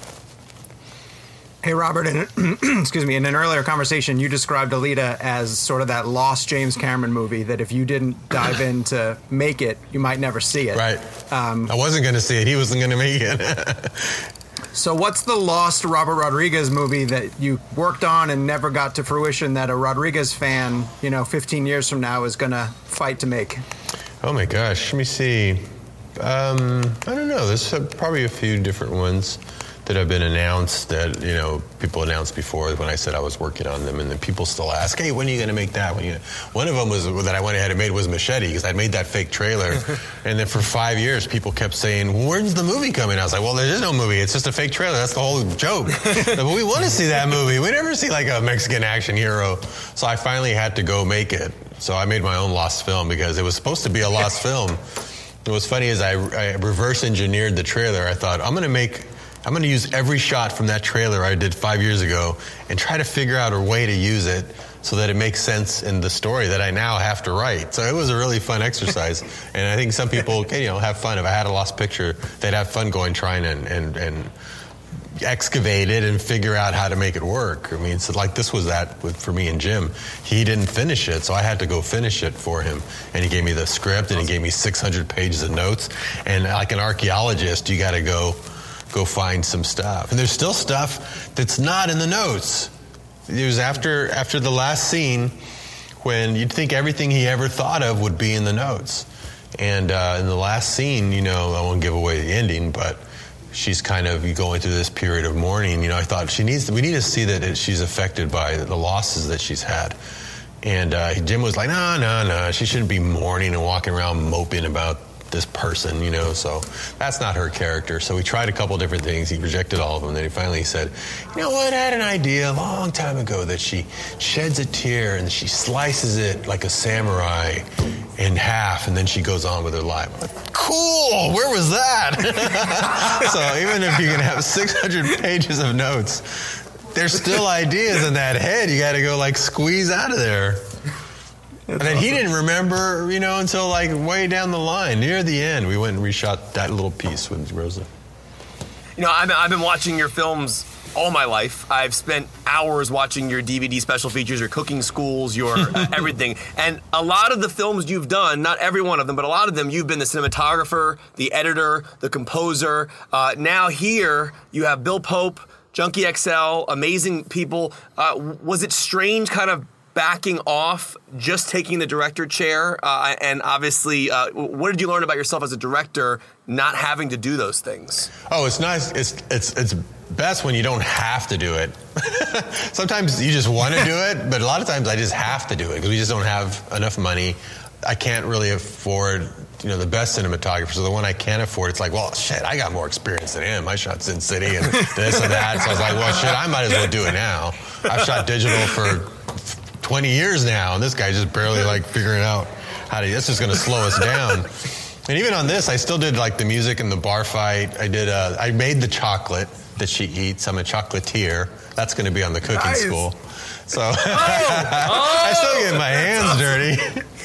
Hey, Robert, in, excuse me, in an earlier conversation, you described Alita as sort of that lost James Cameron movie that if you didn't dive in to make it, you might never see it. Right. Um, I wasn't going to see it. He wasn't going to make it. So what's the lost Robert Rodriguez movie that you worked on and never got to fruition that a Rodriguez fan, you know, fifteen years from now is going to fight to make? Oh, my gosh. Let me see. Um, I don't know. There's probably a few different ones that have been announced that, you know, people announced before when I said I was working on them, and then people still ask, hey, when are you going to make that? When you? One of them was that I went ahead and made was Machete, because I made that fake trailer, and then for five years people kept saying, when's the movie coming? I was like, well, there is no movie. It's just a fake trailer. That's the whole joke. But we want to see that movie. We never see like a Mexican action hero. So I finally had to go make it. So I made my own lost film because it was supposed to be a lost film. And what's funny is I, I reverse engineered the trailer. I thought, I'm going to make... I'm going to use every shot from that trailer I did five years ago and try to figure out a way to use it so that it makes sense in the story that I now have to write. So it was a really fun exercise. And I think some people, you know, have fun. If I had a lost picture, they'd have fun going trying and, and, and excavate it and figure out how to make it work. I mean, so like this was that with, for me and Jim. He didn't finish it, so I had to go finish it for him. And he gave me the script, and he gave me six hundred pages of notes. And like an archaeologist, you got to go... go find some stuff. And there's still stuff that's not in the notes. It was after after the last scene when you'd think everything he ever thought of would be in the notes. And uh, in the last scene, you know, I won't give away the ending, but she's kind of going through this period of mourning. You know, I thought she needs to, we need to see that it, she's affected by the losses that she's had. And uh, Jim was like, no, no, no, she shouldn't be mourning and walking around moping about this person, you know, so that's not her character. So we tried a couple different things. He rejected all of them. Then he finally said, you know what, I had an idea a long time ago that she sheds a tear and she slices it like a samurai in half, and then she goes on with her life. I'm like, cool, where was that? So even if you can have six hundred pages of notes, there's still ideas in that head you got to go like squeeze out of there. That's and then awesome. He didn't remember, you know, until like way down the line, near the end. We went and reshot that little piece with Rosa. You know, I've been, I've been watching your films all my life. I've spent hours watching your D V D special features, your cooking schools, your uh, everything. And a lot of the films you've done, not every one of them, but a lot of them, you've been the cinematographer, the editor, the composer. Uh, now here, you have Bill Pope, Junkie X L, amazing people. Uh, was it strange kind of backing off, just taking the director chair, uh, and obviously, uh, what did you learn about yourself as a director, not having to do those things? Oh, it's nice. It's it's it's best when you don't have to do it. Sometimes you just want to do it, but a lot of times I just have to do it because we just don't have enough money. I can't really afford, you know, the best cinematographer. So the one I can't afford, it's like, well, shit, I got more experience than him. I shot Sin City and this and that. So I was like, well, shit, I might as well do it now. I've shot digital for twenty years now, and this guy's just barely like figuring out how to, this is going to slow us down. And even on this, I still did like the music and the bar fight. I did, uh, I made the chocolate that she eats. I'm a chocolatier. That's going to be on the cooking nice. School. So oh, oh, I still get my hands awesome. dirty.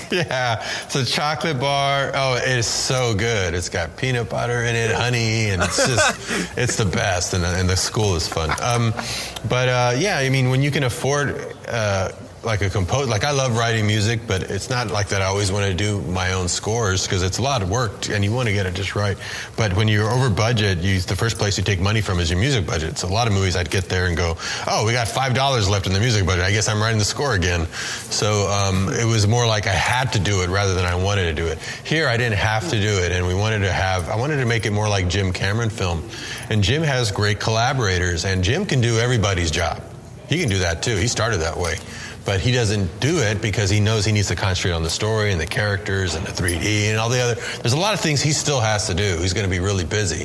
Yeah, it's a chocolate bar. Oh, it is so good. It's got peanut butter in it, honey, and it's just, it's the best. And, and the school is fun. Um, but uh, yeah, I mean, when you can afford uh, like a compose, like I love writing music, but it's not like that I always want to do my own scores because it's a lot of work and you want to get it just right. But when you're over budget, you, the first place you take money from is your music budget. So a lot of movies I'd get there and go, oh, we got five dollars left in the music budget. I guess I'm writing the score again. So um, it was more like I had to do it rather than I wanted to do it. Here I didn't have to do it, and we wanted to have, I wanted to make it more like Jim Cameron film. And Jim has great collaborators, and Jim can do everybody's job. He can do that too. He started that way. But he doesn't do it because he knows he needs to concentrate on the story and the characters and the three D and all the other. There's a lot of things he still has to do. He's going to be really busy.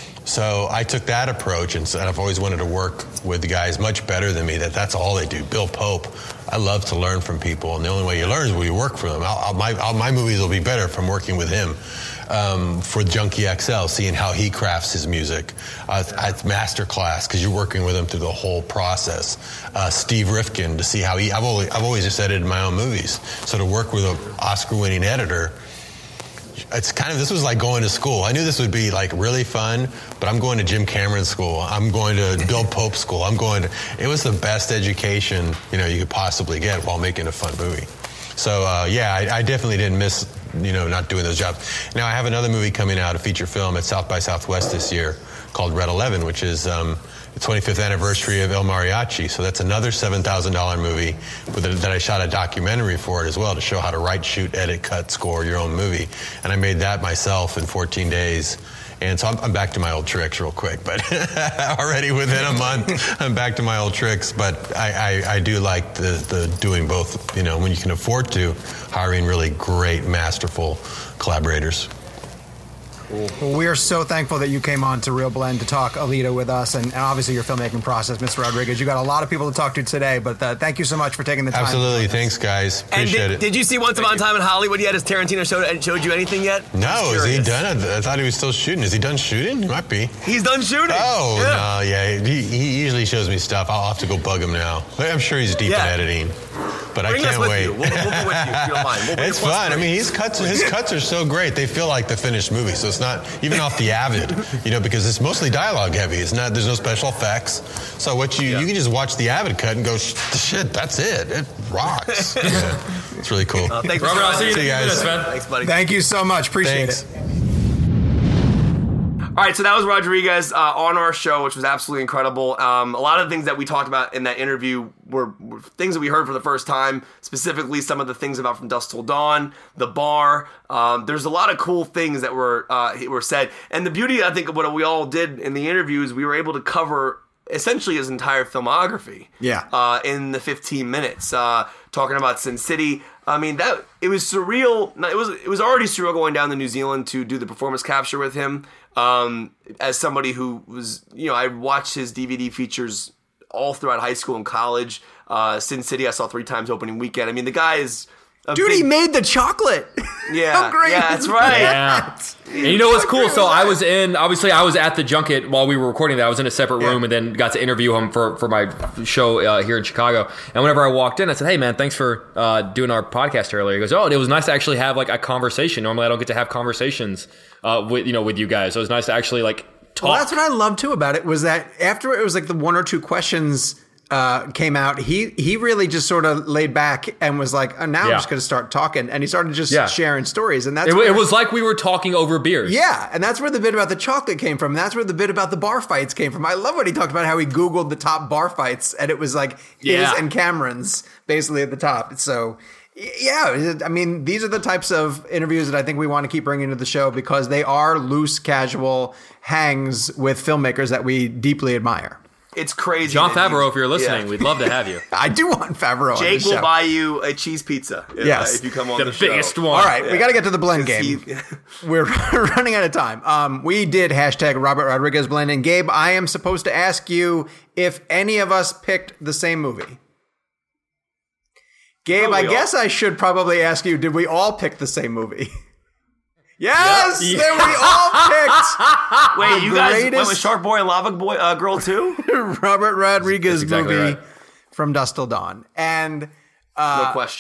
So I took that approach, and I've always wanted to work with the guys much better than me. That that's all they do. Bill Pope. I love to learn from people, and the only way you learn is when you work for them. I'll, I'll, my, I'll, my movies will be better from working with him. Um, for Junkie X L, seeing how he crafts his music. Uh, at Masterclass, because you're working with him through the whole process. Uh, Steve Rifkin, to see how he, I've always, I've always just edited my own movies. So to work with an Oscar-winning editor, it's kind of, this was like going to school. I knew this would be like really fun, but I'm going to Jim Cameron school. I'm going to Bill Pope school. I'm going to, it was the best education, you know, you could possibly get while making a fun movie. So, uh, yeah, I, I definitely didn't miss, you know, not doing those jobs. Now, I have another movie coming out, a feature film at South by Southwest this year called Red eleven, which is um, the twenty-fifth anniversary of El Mariachi. So that's another seven thousand dollars movie with a, that I shot a documentary for it as well to show how to write, shoot, edit, cut, score your own movie. And I made that myself in fourteen days. And so I'm, I'm back to my old tricks real quick, but already within a month, I'm back to my old tricks. But I, I, I do like the, the doing both, you know, when you can afford to, hiring really great, masterful collaborators. Well, we are so thankful that you came on to Real Blend to talk Alita with us, and, and obviously your filmmaking process, Mister Rodriguez. You got a lot of people to talk to today, but uh, thank you so much for taking the time. Absolutely, thanks, guys. Appreciate and did, it. Did you see Once Upon a Time in Hollywood yet? Has Tarantino showed showed you anything yet? No, is he done? I thought he was still shooting. Is he done shooting? He might be. He's done shooting. Oh, yeah. no, yeah. He, he usually shows me stuff. I'll have to go bug him now. I'm sure he's deep yeah. in editing. But Bring I can't us with wait. You. We'll, we'll be with you if you don't mind. We'll it's fun. I mean, his cuts, his cuts are so great. They feel like the finished movie. So it's not even off the Avid, you know, because it's mostly dialogue heavy. It's not. There's no special effects. So what you yeah. you can just watch the Avid cut and go, shit, that's it. It rocks. Yeah. It's really cool. Uh, thanks, Robert. I'll see you, see you guys. Minutes, man. Thanks, buddy. Thank you so much. Appreciate thanks. it. All right, so that was Rodriguez uh, on our show, which was absolutely incredible. Um, a lot of the things that we talked about in that interview were, were things that we heard for the first time, specifically some of the things about From Dusk Till Dawn, the bar. Um, there's a lot of cool things that were uh, were said. And the beauty, I think, of what we all did in the interview is we were able to cover essentially his entire filmography. Yeah. Uh, in the fifteen minutes, uh, talking about Sin City. I mean, that it was surreal. It was it was already surreal going down to New Zealand to do the performance capture with him. Um, as somebody who was, you know, I watched his D V D features all throughout high school and college. Uh, Sin City, I saw three times opening weekend. I mean, the guy is a Dude, big, he made the chocolate. Yeah, How great yeah, that's right. Yeah. And you know what's cool? So I was in, obviously I was at the junket while we were recording that. I was in a separate room yeah. and then got to interview him for, for my show uh, here in Chicago. And whenever I walked in, I said, hey man, thanks for uh, doing our podcast earlier. He goes, oh, and it was nice to actually have like a conversation. Normally I don't get to have conversations uh, with, you know, with you guys. So it was nice to actually like talk. Well, that's what I loved too about it was that after it was like the one or two questions Uh, came out, he he really just sort of laid back and was like, oh, now yeah. I'm just going to start talking. And he started just yeah. sharing stories. And that's it, where, it was like we were talking over beers. Yeah. And that's where the bit about the chocolate came from. And that's where the bit about the bar fights came from. I love what he talked about, how he Googled the top bar fights. And it was like his yeah. and Cameron's basically at the top. So yeah, I mean, these are the types of interviews that I think we want to keep bringing to the show because they are loose, casual hangs with filmmakers that we deeply admire. It's crazy. John Favreau, if you're listening, yeah. we'd love to have you. I do want Favreau. Jake on the will show. buy you a cheese pizza if, yes. uh, if you come on the, the, show. The biggest one. All right, yeah. we got to get to the blend game. He, We're running out of time. Um, we did hashtag Robert Rodriguez blend. And Gabe, I am supposed to ask you if any of us picked the same movie. Gabe, oh, I all. guess I should probably ask you, did we all pick the same movie? Yes, yep. then we all picked. Wait, you guys went greatest with Shark Boy and Lava Boy uh, Girl too? Robert Rodriguez exactly movie right. From Dusk Till Dawn, and uh, No question.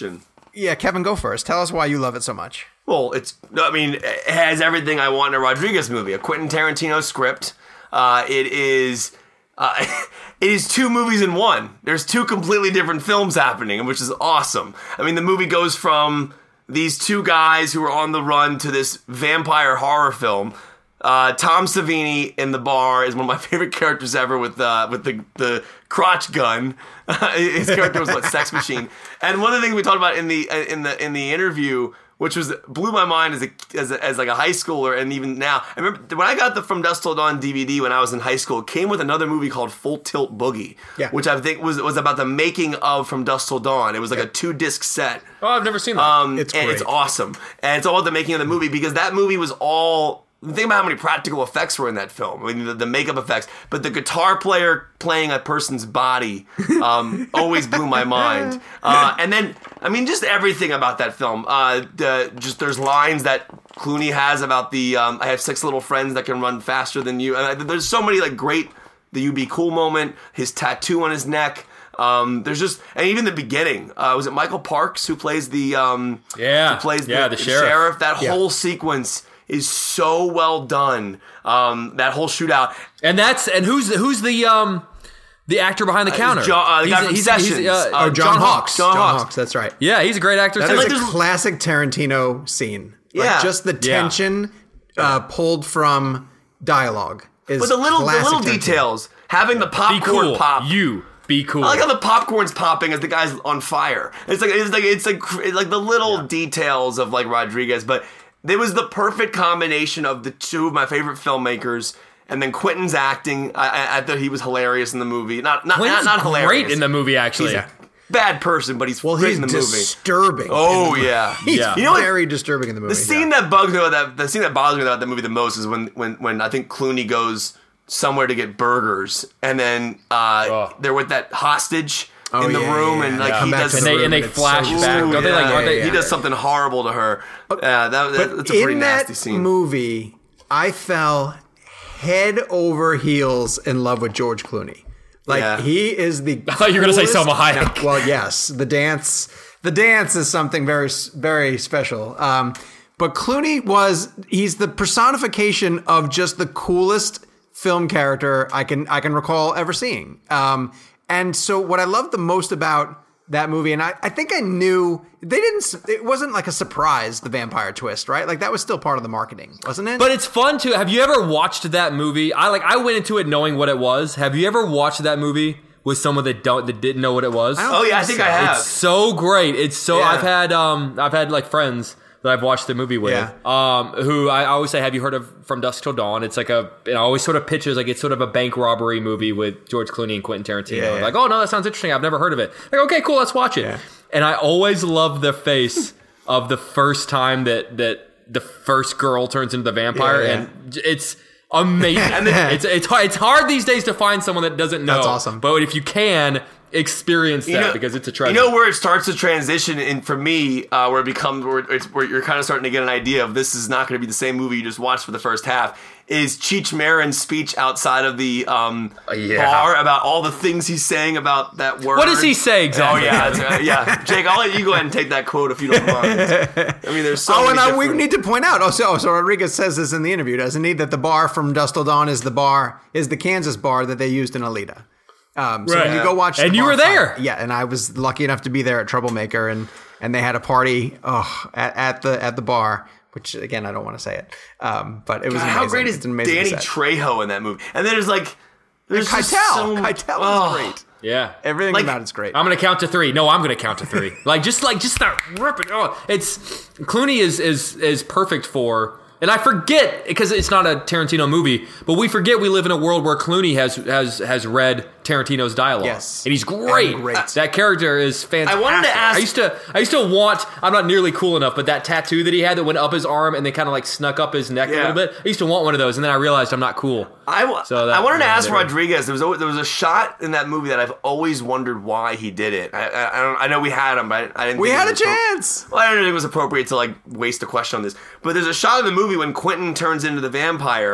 Yeah, Kevin, go first. Tell us why you love it so much. Well, it's, I mean, it has everything I want in a Rodriguez movie. A Quentin Tarantino script. Uh, it is, uh, it is two movies in one. There's two completely different films happening, which is awesome. I mean, the movie goes from these two guys who are on the run to this vampire horror film. Uh, Tom Savini in the bar is one of my favorite characters ever with uh, with the the crotch gun. His character was what, Sex Machine. And one of the things we talked about in the in the in the interview, which was blew my mind as a, as a as like a high schooler, and even now, I remember when I got the From Dusk Till Dawn D V D when I was in high school. It came with another movie called Full Tilt Boogie, yeah. which I think was was about the making of From Dusk Till Dawn. It was like a two disc set. Oh, I've never seen that. Um, It's and great. it's awesome, and it's all about the making of the movie because that movie was all. Think about how many practical effects were in that film. I mean, the, the makeup effects, but the guitar player playing a person's body um, always blew my mind. Uh, and then, I mean, just everything about that film. Uh, the, just there's lines that Clooney has about the um, I have six little friends that can run faster than you. And there's so many like great the "You Be Cool" moment, his tattoo on his neck. Um, there's just, and even the beginning, uh, was it Michael Parks who plays the um, Yeah. who plays Yeah, the, the sheriff. sheriff? That Yeah. whole sequence is so well done. Um, that whole shootout. And that's and who's the, who's the um the actor behind the counter? John, uh, the guy from Sessions. uh, Oh, Oh, John, Hawkes. John John Hawkes. Hawkes, that's right. yeah, he's a great actor. That too. is like a there's- classic Tarantino scene. Like, Yeah. just the Yeah. tension uh, pulled from dialogue is But the little, the classic little Tarantino. details, having the be popcorn cool. pop. You be cool. I like how the popcorn's popping as the guy's on fire. It's like it's like it's like it's like the little details of like Rodriguez, but it was the perfect combination of the two of my favorite filmmakers, and then Quentin's acting. I, I, I thought he was hilarious in the movie. Not not Quentin's not, not hilarious. great in the movie, actually. He's a bad person, but he's Well, great he's in the movie. disturbing. Oh in the- yeah, He's Yeah. You know what? very disturbing in the movie. The scene that bugs me about that, the scene that bothers me about that movie the most is when, when, when I think Clooney goes somewhere to get burgers, and then uh, Oh. they're with that hostage Oh, in the yeah, room, yeah, and yeah. like Come he back does, to and the they room and they and it's flash so back. Ooh, Don't they like? yeah, Aren't they, yeah, he does something horrible to her. Yeah, that, that, that's a pretty in nasty that scene. movie, I fell head over heels in love with George Clooney. Like Yeah. he is the. I thought you were gonna say coolest- Salma Hayek. Well, yes, the dance. The dance is something very, very special. Um, but Clooney was. He's the personification of just the coolest film character I can I can recall ever seeing. Um, and so what I love the most about that movie, and I, I think I knew they didn't. It wasn't like a surprise, the vampire twist, right? Like that was still part of the marketing, wasn't it? But it's fun too. Have you ever watched that movie? I like. I went into it knowing what it was. Have you ever watched that movie with someone that don't that didn't know what it was? don't Oh yeah, I think so. I have. It's so great. It's so. Yeah. I've had um. I've had like friends that I've watched the movie with. Yeah. Um. Who I always say, have you heard of From Dusk Till Dawn? It's like a. It always sort of pitches like it's sort of a bank robbery movie with George Clooney and Quentin Tarantino. Yeah, yeah. Like, oh no, that sounds interesting. I've never heard of it. Like, okay, cool, let's watch it. Yeah. And I always love the face of the first time that that the first girl turns into the vampire, Yeah, yeah. and it's amazing. and then it's it's hard, it's hard these days to find someone that doesn't know. That's awesome. But if you can experience that, You know- because it's a treasure. You know where it starts to transition in for me, uh, where it becomes where it's where you're kind of starting to get an idea of this is not going to be the same movie you just watched for the first half. Is Cheech Marin's speech outside of the um, Yeah. bar about all the things he's saying about that word? What does he say exactly? Oh yeah, that's right. yeah. Jake, I'll let you go ahead and take that quote if you don't mind. I mean, there's so Oh, many and uh, we different- need to point out. Oh, so, so Rodriguez says this in the interview, doesn't he? That the bar from Dusk Till Dawn is the bar, is the Kansas bar that they used in Alita. Um, so Right. when you go watch, And the you bar were there. fight- yeah, and I was lucky enough to be there at Troublemaker, and and they had a party. Oh, at, at the at the bar, which again I don't want to say it, um, but it was God, amazing. how great is It's an amazing Danny set. Trejo in that movie? And then there's like there's just Keitel, so Keitel oh. is great. Yeah. Everything Like- about it's great. I'm gonna count to three. No, I'm gonna count to three. like just like just start ripping. Oh, it's Clooney is is is perfect for. And I forget because it's not a Tarantino movie, but we forget we live in a world where Clooney has has has read Tarantino's dialogue. Yes. and he's great. And great. That character is fantastic. I wanted to ask- I used to. I used to want. I'm not nearly cool enough, but that tattoo that he had that went up his arm and then kind of like snuck up his neck a Yeah. little bit. I used to want one of those, and then I realized I'm not cool. I, wa- So that- I wanted to yeah, ask there- Rodriguez. There was always, there was a shot in that movie that I've always wondered why he did it. I I, I, don't, I know we had him, but I, I didn't. we think had it a was appro- chance. Well, I don't think it was appropriate to like waste a question on this. But there's a shot in the movie when Quentin turns into the vampire,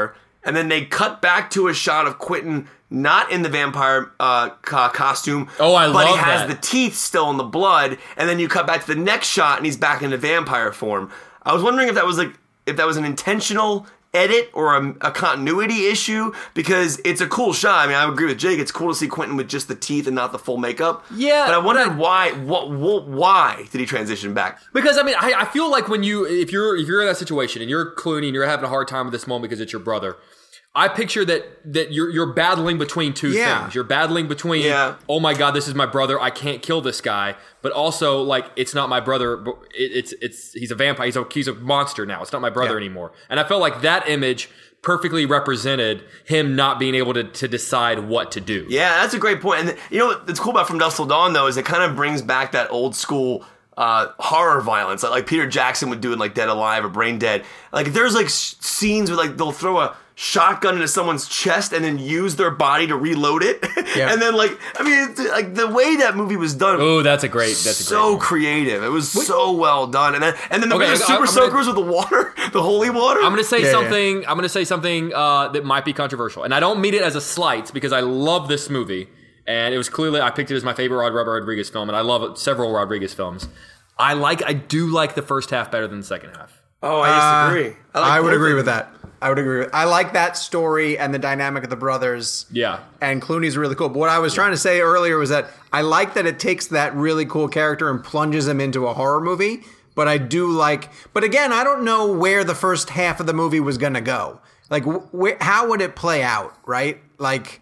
and then they cut back to a shot of Quentin not in the vampire uh, co- costume. Oh, I but love he has that. the teeth still in the blood, and then you cut back to the next shot, and he's back in the vampire form. I was wondering if that was like if that was an intentional edit or a, a continuity issue, because it's a cool shot. I mean, I agree with Jake. It's cool to see Quentin with just the teeth and not the full makeup. Yeah, but I wondered but- why. What, what? Why did he transition back? Because I mean, I, I feel like when you, if you're, if you're in that situation and you're Clooney and you're having a hard time with this moment because it's your brother, I picture that that you're you're battling between two Yeah. things. You're battling between, Yeah. oh my god, this is my brother, I can't kill this guy, but also like it's not my brother. But it, it's it's he's a vampire. He's a he's a monster now. It's not my brother Yeah. anymore. And I felt like that image perfectly represented him not being able to to decide what to do. Yeah, that's a great point. And you know what's cool about From Dusk Till Dawn though is it kind of brings back that old school uh, horror violence, like, like Peter Jackson would do in like Dead Alive or Brain Dead. Like there's like s- scenes where like they'll throw a shotgun into someone's chest and then use their body to reload it. Yeah. And then like I mean it's, like the way that movie was done. Oh, that's a great. That's a great so one. creative. It was so well done. And then and then the, Okay, the I- super I'm gonna- soakers with the water, the holy water. I'm going to say Yeah, yeah. something. I'm going to say something uh, that might be controversial, and I don't mean it as a slight because I love this movie, and it was clearly I picked it as my favorite Rod Robert Rodriguez film, and I love several Rodriguez films. I like. I do like the first half better than the second half. oh, I disagree. Uh, like I would both agree of with them. that. I would agree with I like that story and the dynamic of the brothers. Yeah. And Clooney's really cool. But what I was trying to say earlier was that I like that it takes that really cool character and plunges him into a horror movie. But I do like, but again, I don't know where the first half of the movie was going to go. Like, wh- how would it play out, right? Like,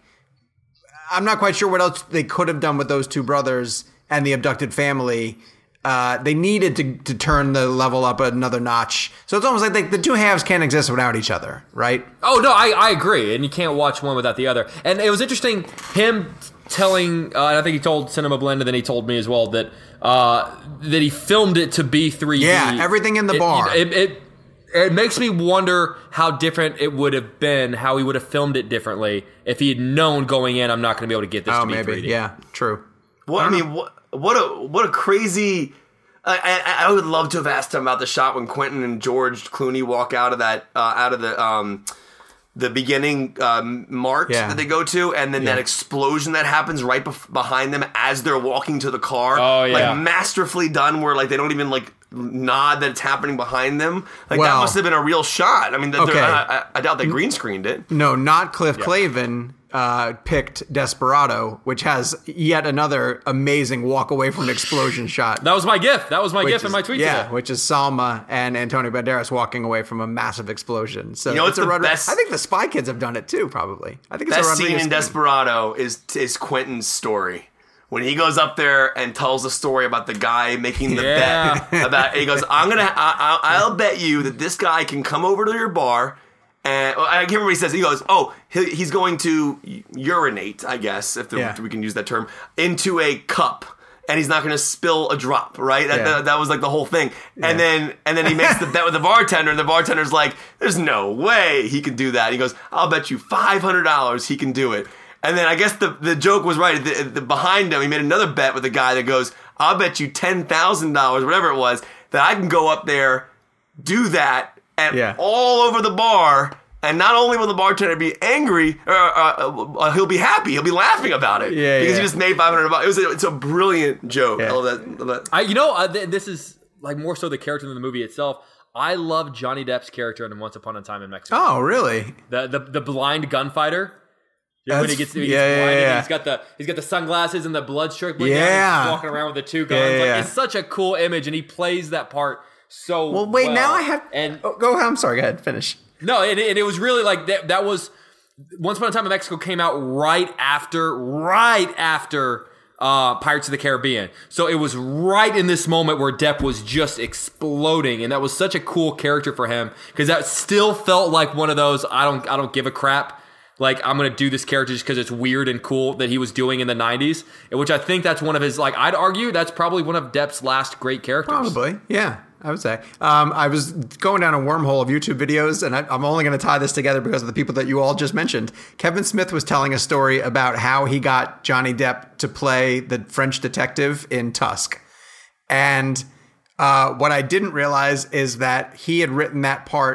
I'm not quite sure what else they could have done with those two brothers and the abducted family. Uh, they needed to, to turn the level up another notch. So it's almost like they, the two halves can't exist without each other, right? Oh no, I, I agree, and you can't watch one without the other. And it was interesting him telling. Uh, and I think he told Cinema Blend, and then he told me as well that uh, that he filmed it to be three D. Yeah, everything in the It- bar. It, it, it makes me wonder how different it would have been, how he would have filmed it differently if he had known going in, I'm not going to be able to get this Oh, to be maybe. three D. Yeah, true. What I, mean, what what a what a crazy. I, I I would love to have asked him about the shot when Quentin and George Clooney walk out of that uh, out of the um the beginning um, mart Yeah. that they go to, and then that explosion that happens right bef- behind them as they're walking to the car. Oh, yeah. like masterfully done, where like they don't even like nod that it's happening behind them. Like that Well- must have been a real shot. I mean, th- Okay. they're- I, I, I doubt they green screened it. No, not Cliff Clavin uh, picked Desperado, which has yet another amazing walk away from an explosion shot. That was my gift. That was my which gift in is- my tweet yeah, today. which is Salma and Antonio Banderas walking away from a massive explosion. So You know it's what's a the Rod- best- I think the Spy Kids have done it too. Probably. I think it's a Best scene Rodriguez in thing. Desperado is is Quentin's story. When he goes up there and tells the story about the guy making the Yeah. bet about, he goes, "I'm gonna, I, I, I'll bet you that this guy can come over to your bar." And well, I can't remember what he says. He goes, "Oh, he, he's going to urinate, I guess, if the, Yeah. we can use that term, into a cup, and he's not going to spill a drop." Right? That, Yeah. that, that was like the whole thing. And then, and then he makes the bet with the bartender, and the bartender's like, "There's no way he can do that." He goes, "I'll bet you five hundred dollars he can do it." And then I guess the, the joke was right. The, the, behind him, he made another bet with a guy that goes, "I'll bet you ten thousand dollars, whatever it was, that I can go up there, do that, and Yeah. all over the bar, and not only will the bartender be angry, uh, uh, uh, he'll be happy, he'll be laughing about it, Yeah, because yeah. he just made five hundred dollars. It was a, it's a brilliant joke. Yeah. I love that. love that. I, you know, uh, th- this is like more so the character than the movie itself. I love Johnny Depp's character in Once Upon a Time in Mexico. Oh, really? The the the blind gunfighter. You know, when he That's- gets, when he yeah, gets yeah, blinded, yeah. he's got the he's got the sunglasses and the blood stroke. Blood Yeah. down, he's walking around with the two guns. Yeah, yeah, Like, yeah. it's such a cool image, and he plays that part so Well, wait. well. Now I have. and oh, go. I'm sorry. Go ahead. Finish. no, and, and it was really like that. That was Once Upon a Time in Mexico came out right after, right after uh, Pirates of the Caribbean. So it was right in this moment where Depp was just exploding, and that was such a cool character for him because that still felt like one of those I don't I don't give a crap. Like, I'm going to do this character just because it's weird and cool that he was doing in the nineties, which I think that's one of his, like, I'd argue that's probably one of Depp's last great characters. Probably. Yeah. I would say. Um, I was going down a wormhole of YouTube videos, and I, I'm only going to tie this together because of the people that you all just mentioned. Kevin Smith was telling a story about how he got Johnny Depp to play the French detective in Tusk. And uh, what I didn't realize is that he had written that part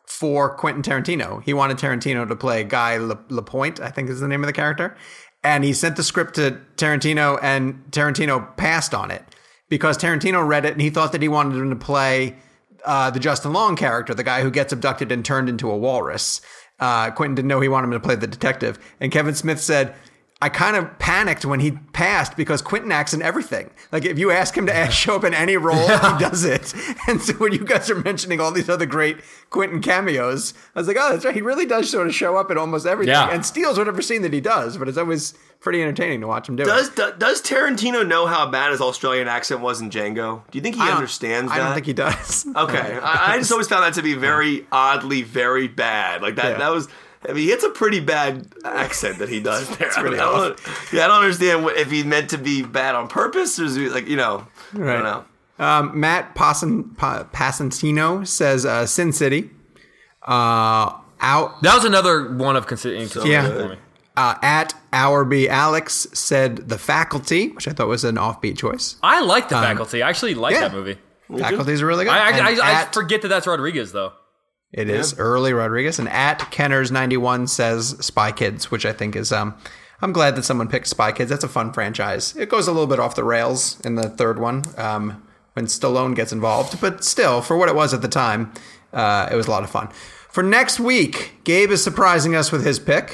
for Quentin Tarantino. He wanted Tarantino to play Guy La- Lapointe, I think is the name of the character. And he sent the script to Tarantino, and Tarantino passed on it because Tarantino read it and he thought that he wanted him to play uh, the Justin Long character, the guy who gets abducted and turned into a walrus. Uh, Quentin didn't know he wanted him to play the detective. And Kevin Smith said, I kind of panicked when he passed because Quentin acts in everything. Like, if you ask him to ask, show up in any role, he does it. And so when you guys are mentioning all these other great Quentin cameos, I was like, oh, that's right. He really does sort of show up in almost everything Yeah. and steals whatever scene that he does. But it's always pretty entertaining to watch him do Does it. do, does Tarantino know how bad his Australian accent was in Django? Do you think he I don't- understands I that? don't think he does. Okay, I, I just always found that to be very oddly, very bad. Like that. Yeah. That was. I mean, it's a pretty bad accent that he does there. really I, mean, I don't, yeah, I don't understand what, if he meant to be bad on purpose or is he, like, you know, I Right. don't know. Um, Matt Pasan, pa, Pasantino says uh, Sin City. Uh, out That was another one of considering Yeah. for me. uh, at Hourby Alex said The Faculty, which I thought was an offbeat choice. I like The Faculty. I actually like yeah. that movie. Faculty's really good. I, I, And I, I at- forget that that's Rodriguez, though. It is early Rodriguez, and at Kenners ninety-one says Spy Kids, which I think is um. I'm glad that someone picked Spy Kids. That's a fun franchise. It goes a little bit off the rails in the third one um, when Stallone gets involved, but still, for what it was at the time, uh, it was a lot of fun. For next week, Gabe is surprising us with his pick.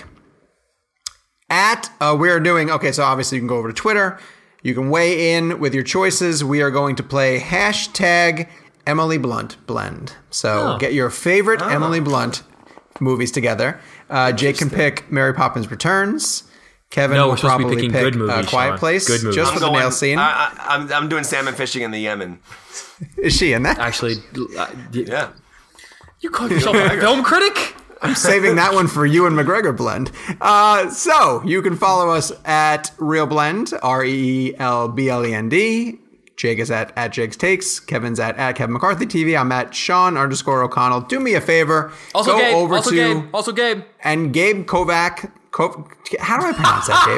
At uh, we're doing okay, so obviously you can go over to Twitter. You can weigh in with your choices. We are going to play hashtag Emily Blunt blend. So Oh. get your favorite Emily Blunt movies together. Uh, Jake can pick Mary Poppins Returns. Kevin No, will we're supposed to be probably picking pick good movies, uh, Quiet Sean. Place, Good movies. just I'm for the going- nail scene. I, I, I'm, I'm doing salmon fishing in the Yemen. Is she in that? Actually, uh, Yeah. you call yourself a film critic? I'm saving that one for you and McGregor blend. Uh, so you can follow us at Real Blend, R E E L B L E N D. Jake is at, at Jake's Takes. Kevin's at, at Kevin McCarthy T V. I'm at Sean underscore O'Connell. Do me a favor. Also go Gabe. over also to Gabe. Also Gabe. and Gabe Kovac. Ko, how do I pronounce that,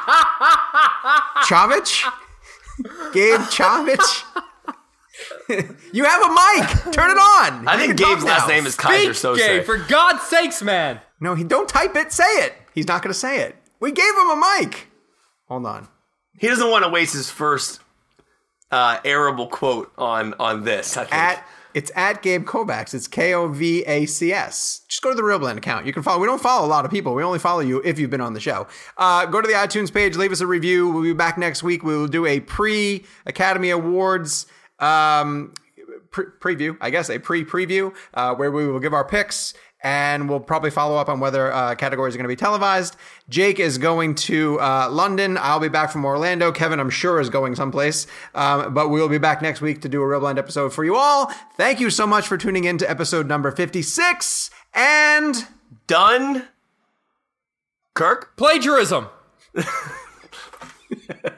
Gabe? Chavich? Gabe Chavich? You have a mic. Turn it on. I You think can talk Gabe's last now. name is Kaiser Speak, Sose. Gabe, for God's sakes, man. No, he don't type it. Say it. He's not going to say it. We gave him a mic. Hold on. He doesn't want to waste his first uh, arable quote on on this. I think. At it's at Gabe Kovacs. It's K O V A C S. Just go to the Real Blend account. You can follow. We don't follow a lot of people. We only follow you if you've been on the show. Uh, go to the iTunes page. Leave us a review. We'll be back next week. We will do a pre Academy Awards um, pre- preview. I guess a pre preview uh, where we will give our picks. And we'll probably follow up on whether uh, categories are going to be televised. Jake is going to uh, London. I'll be back from Orlando. Kevin, I'm sure, is going someplace. Um, but we'll be back next week to do a Real Blind episode for you all. Thank you so much for tuning in to episode number fifty-six. And Done. Kirk. Plagiarism.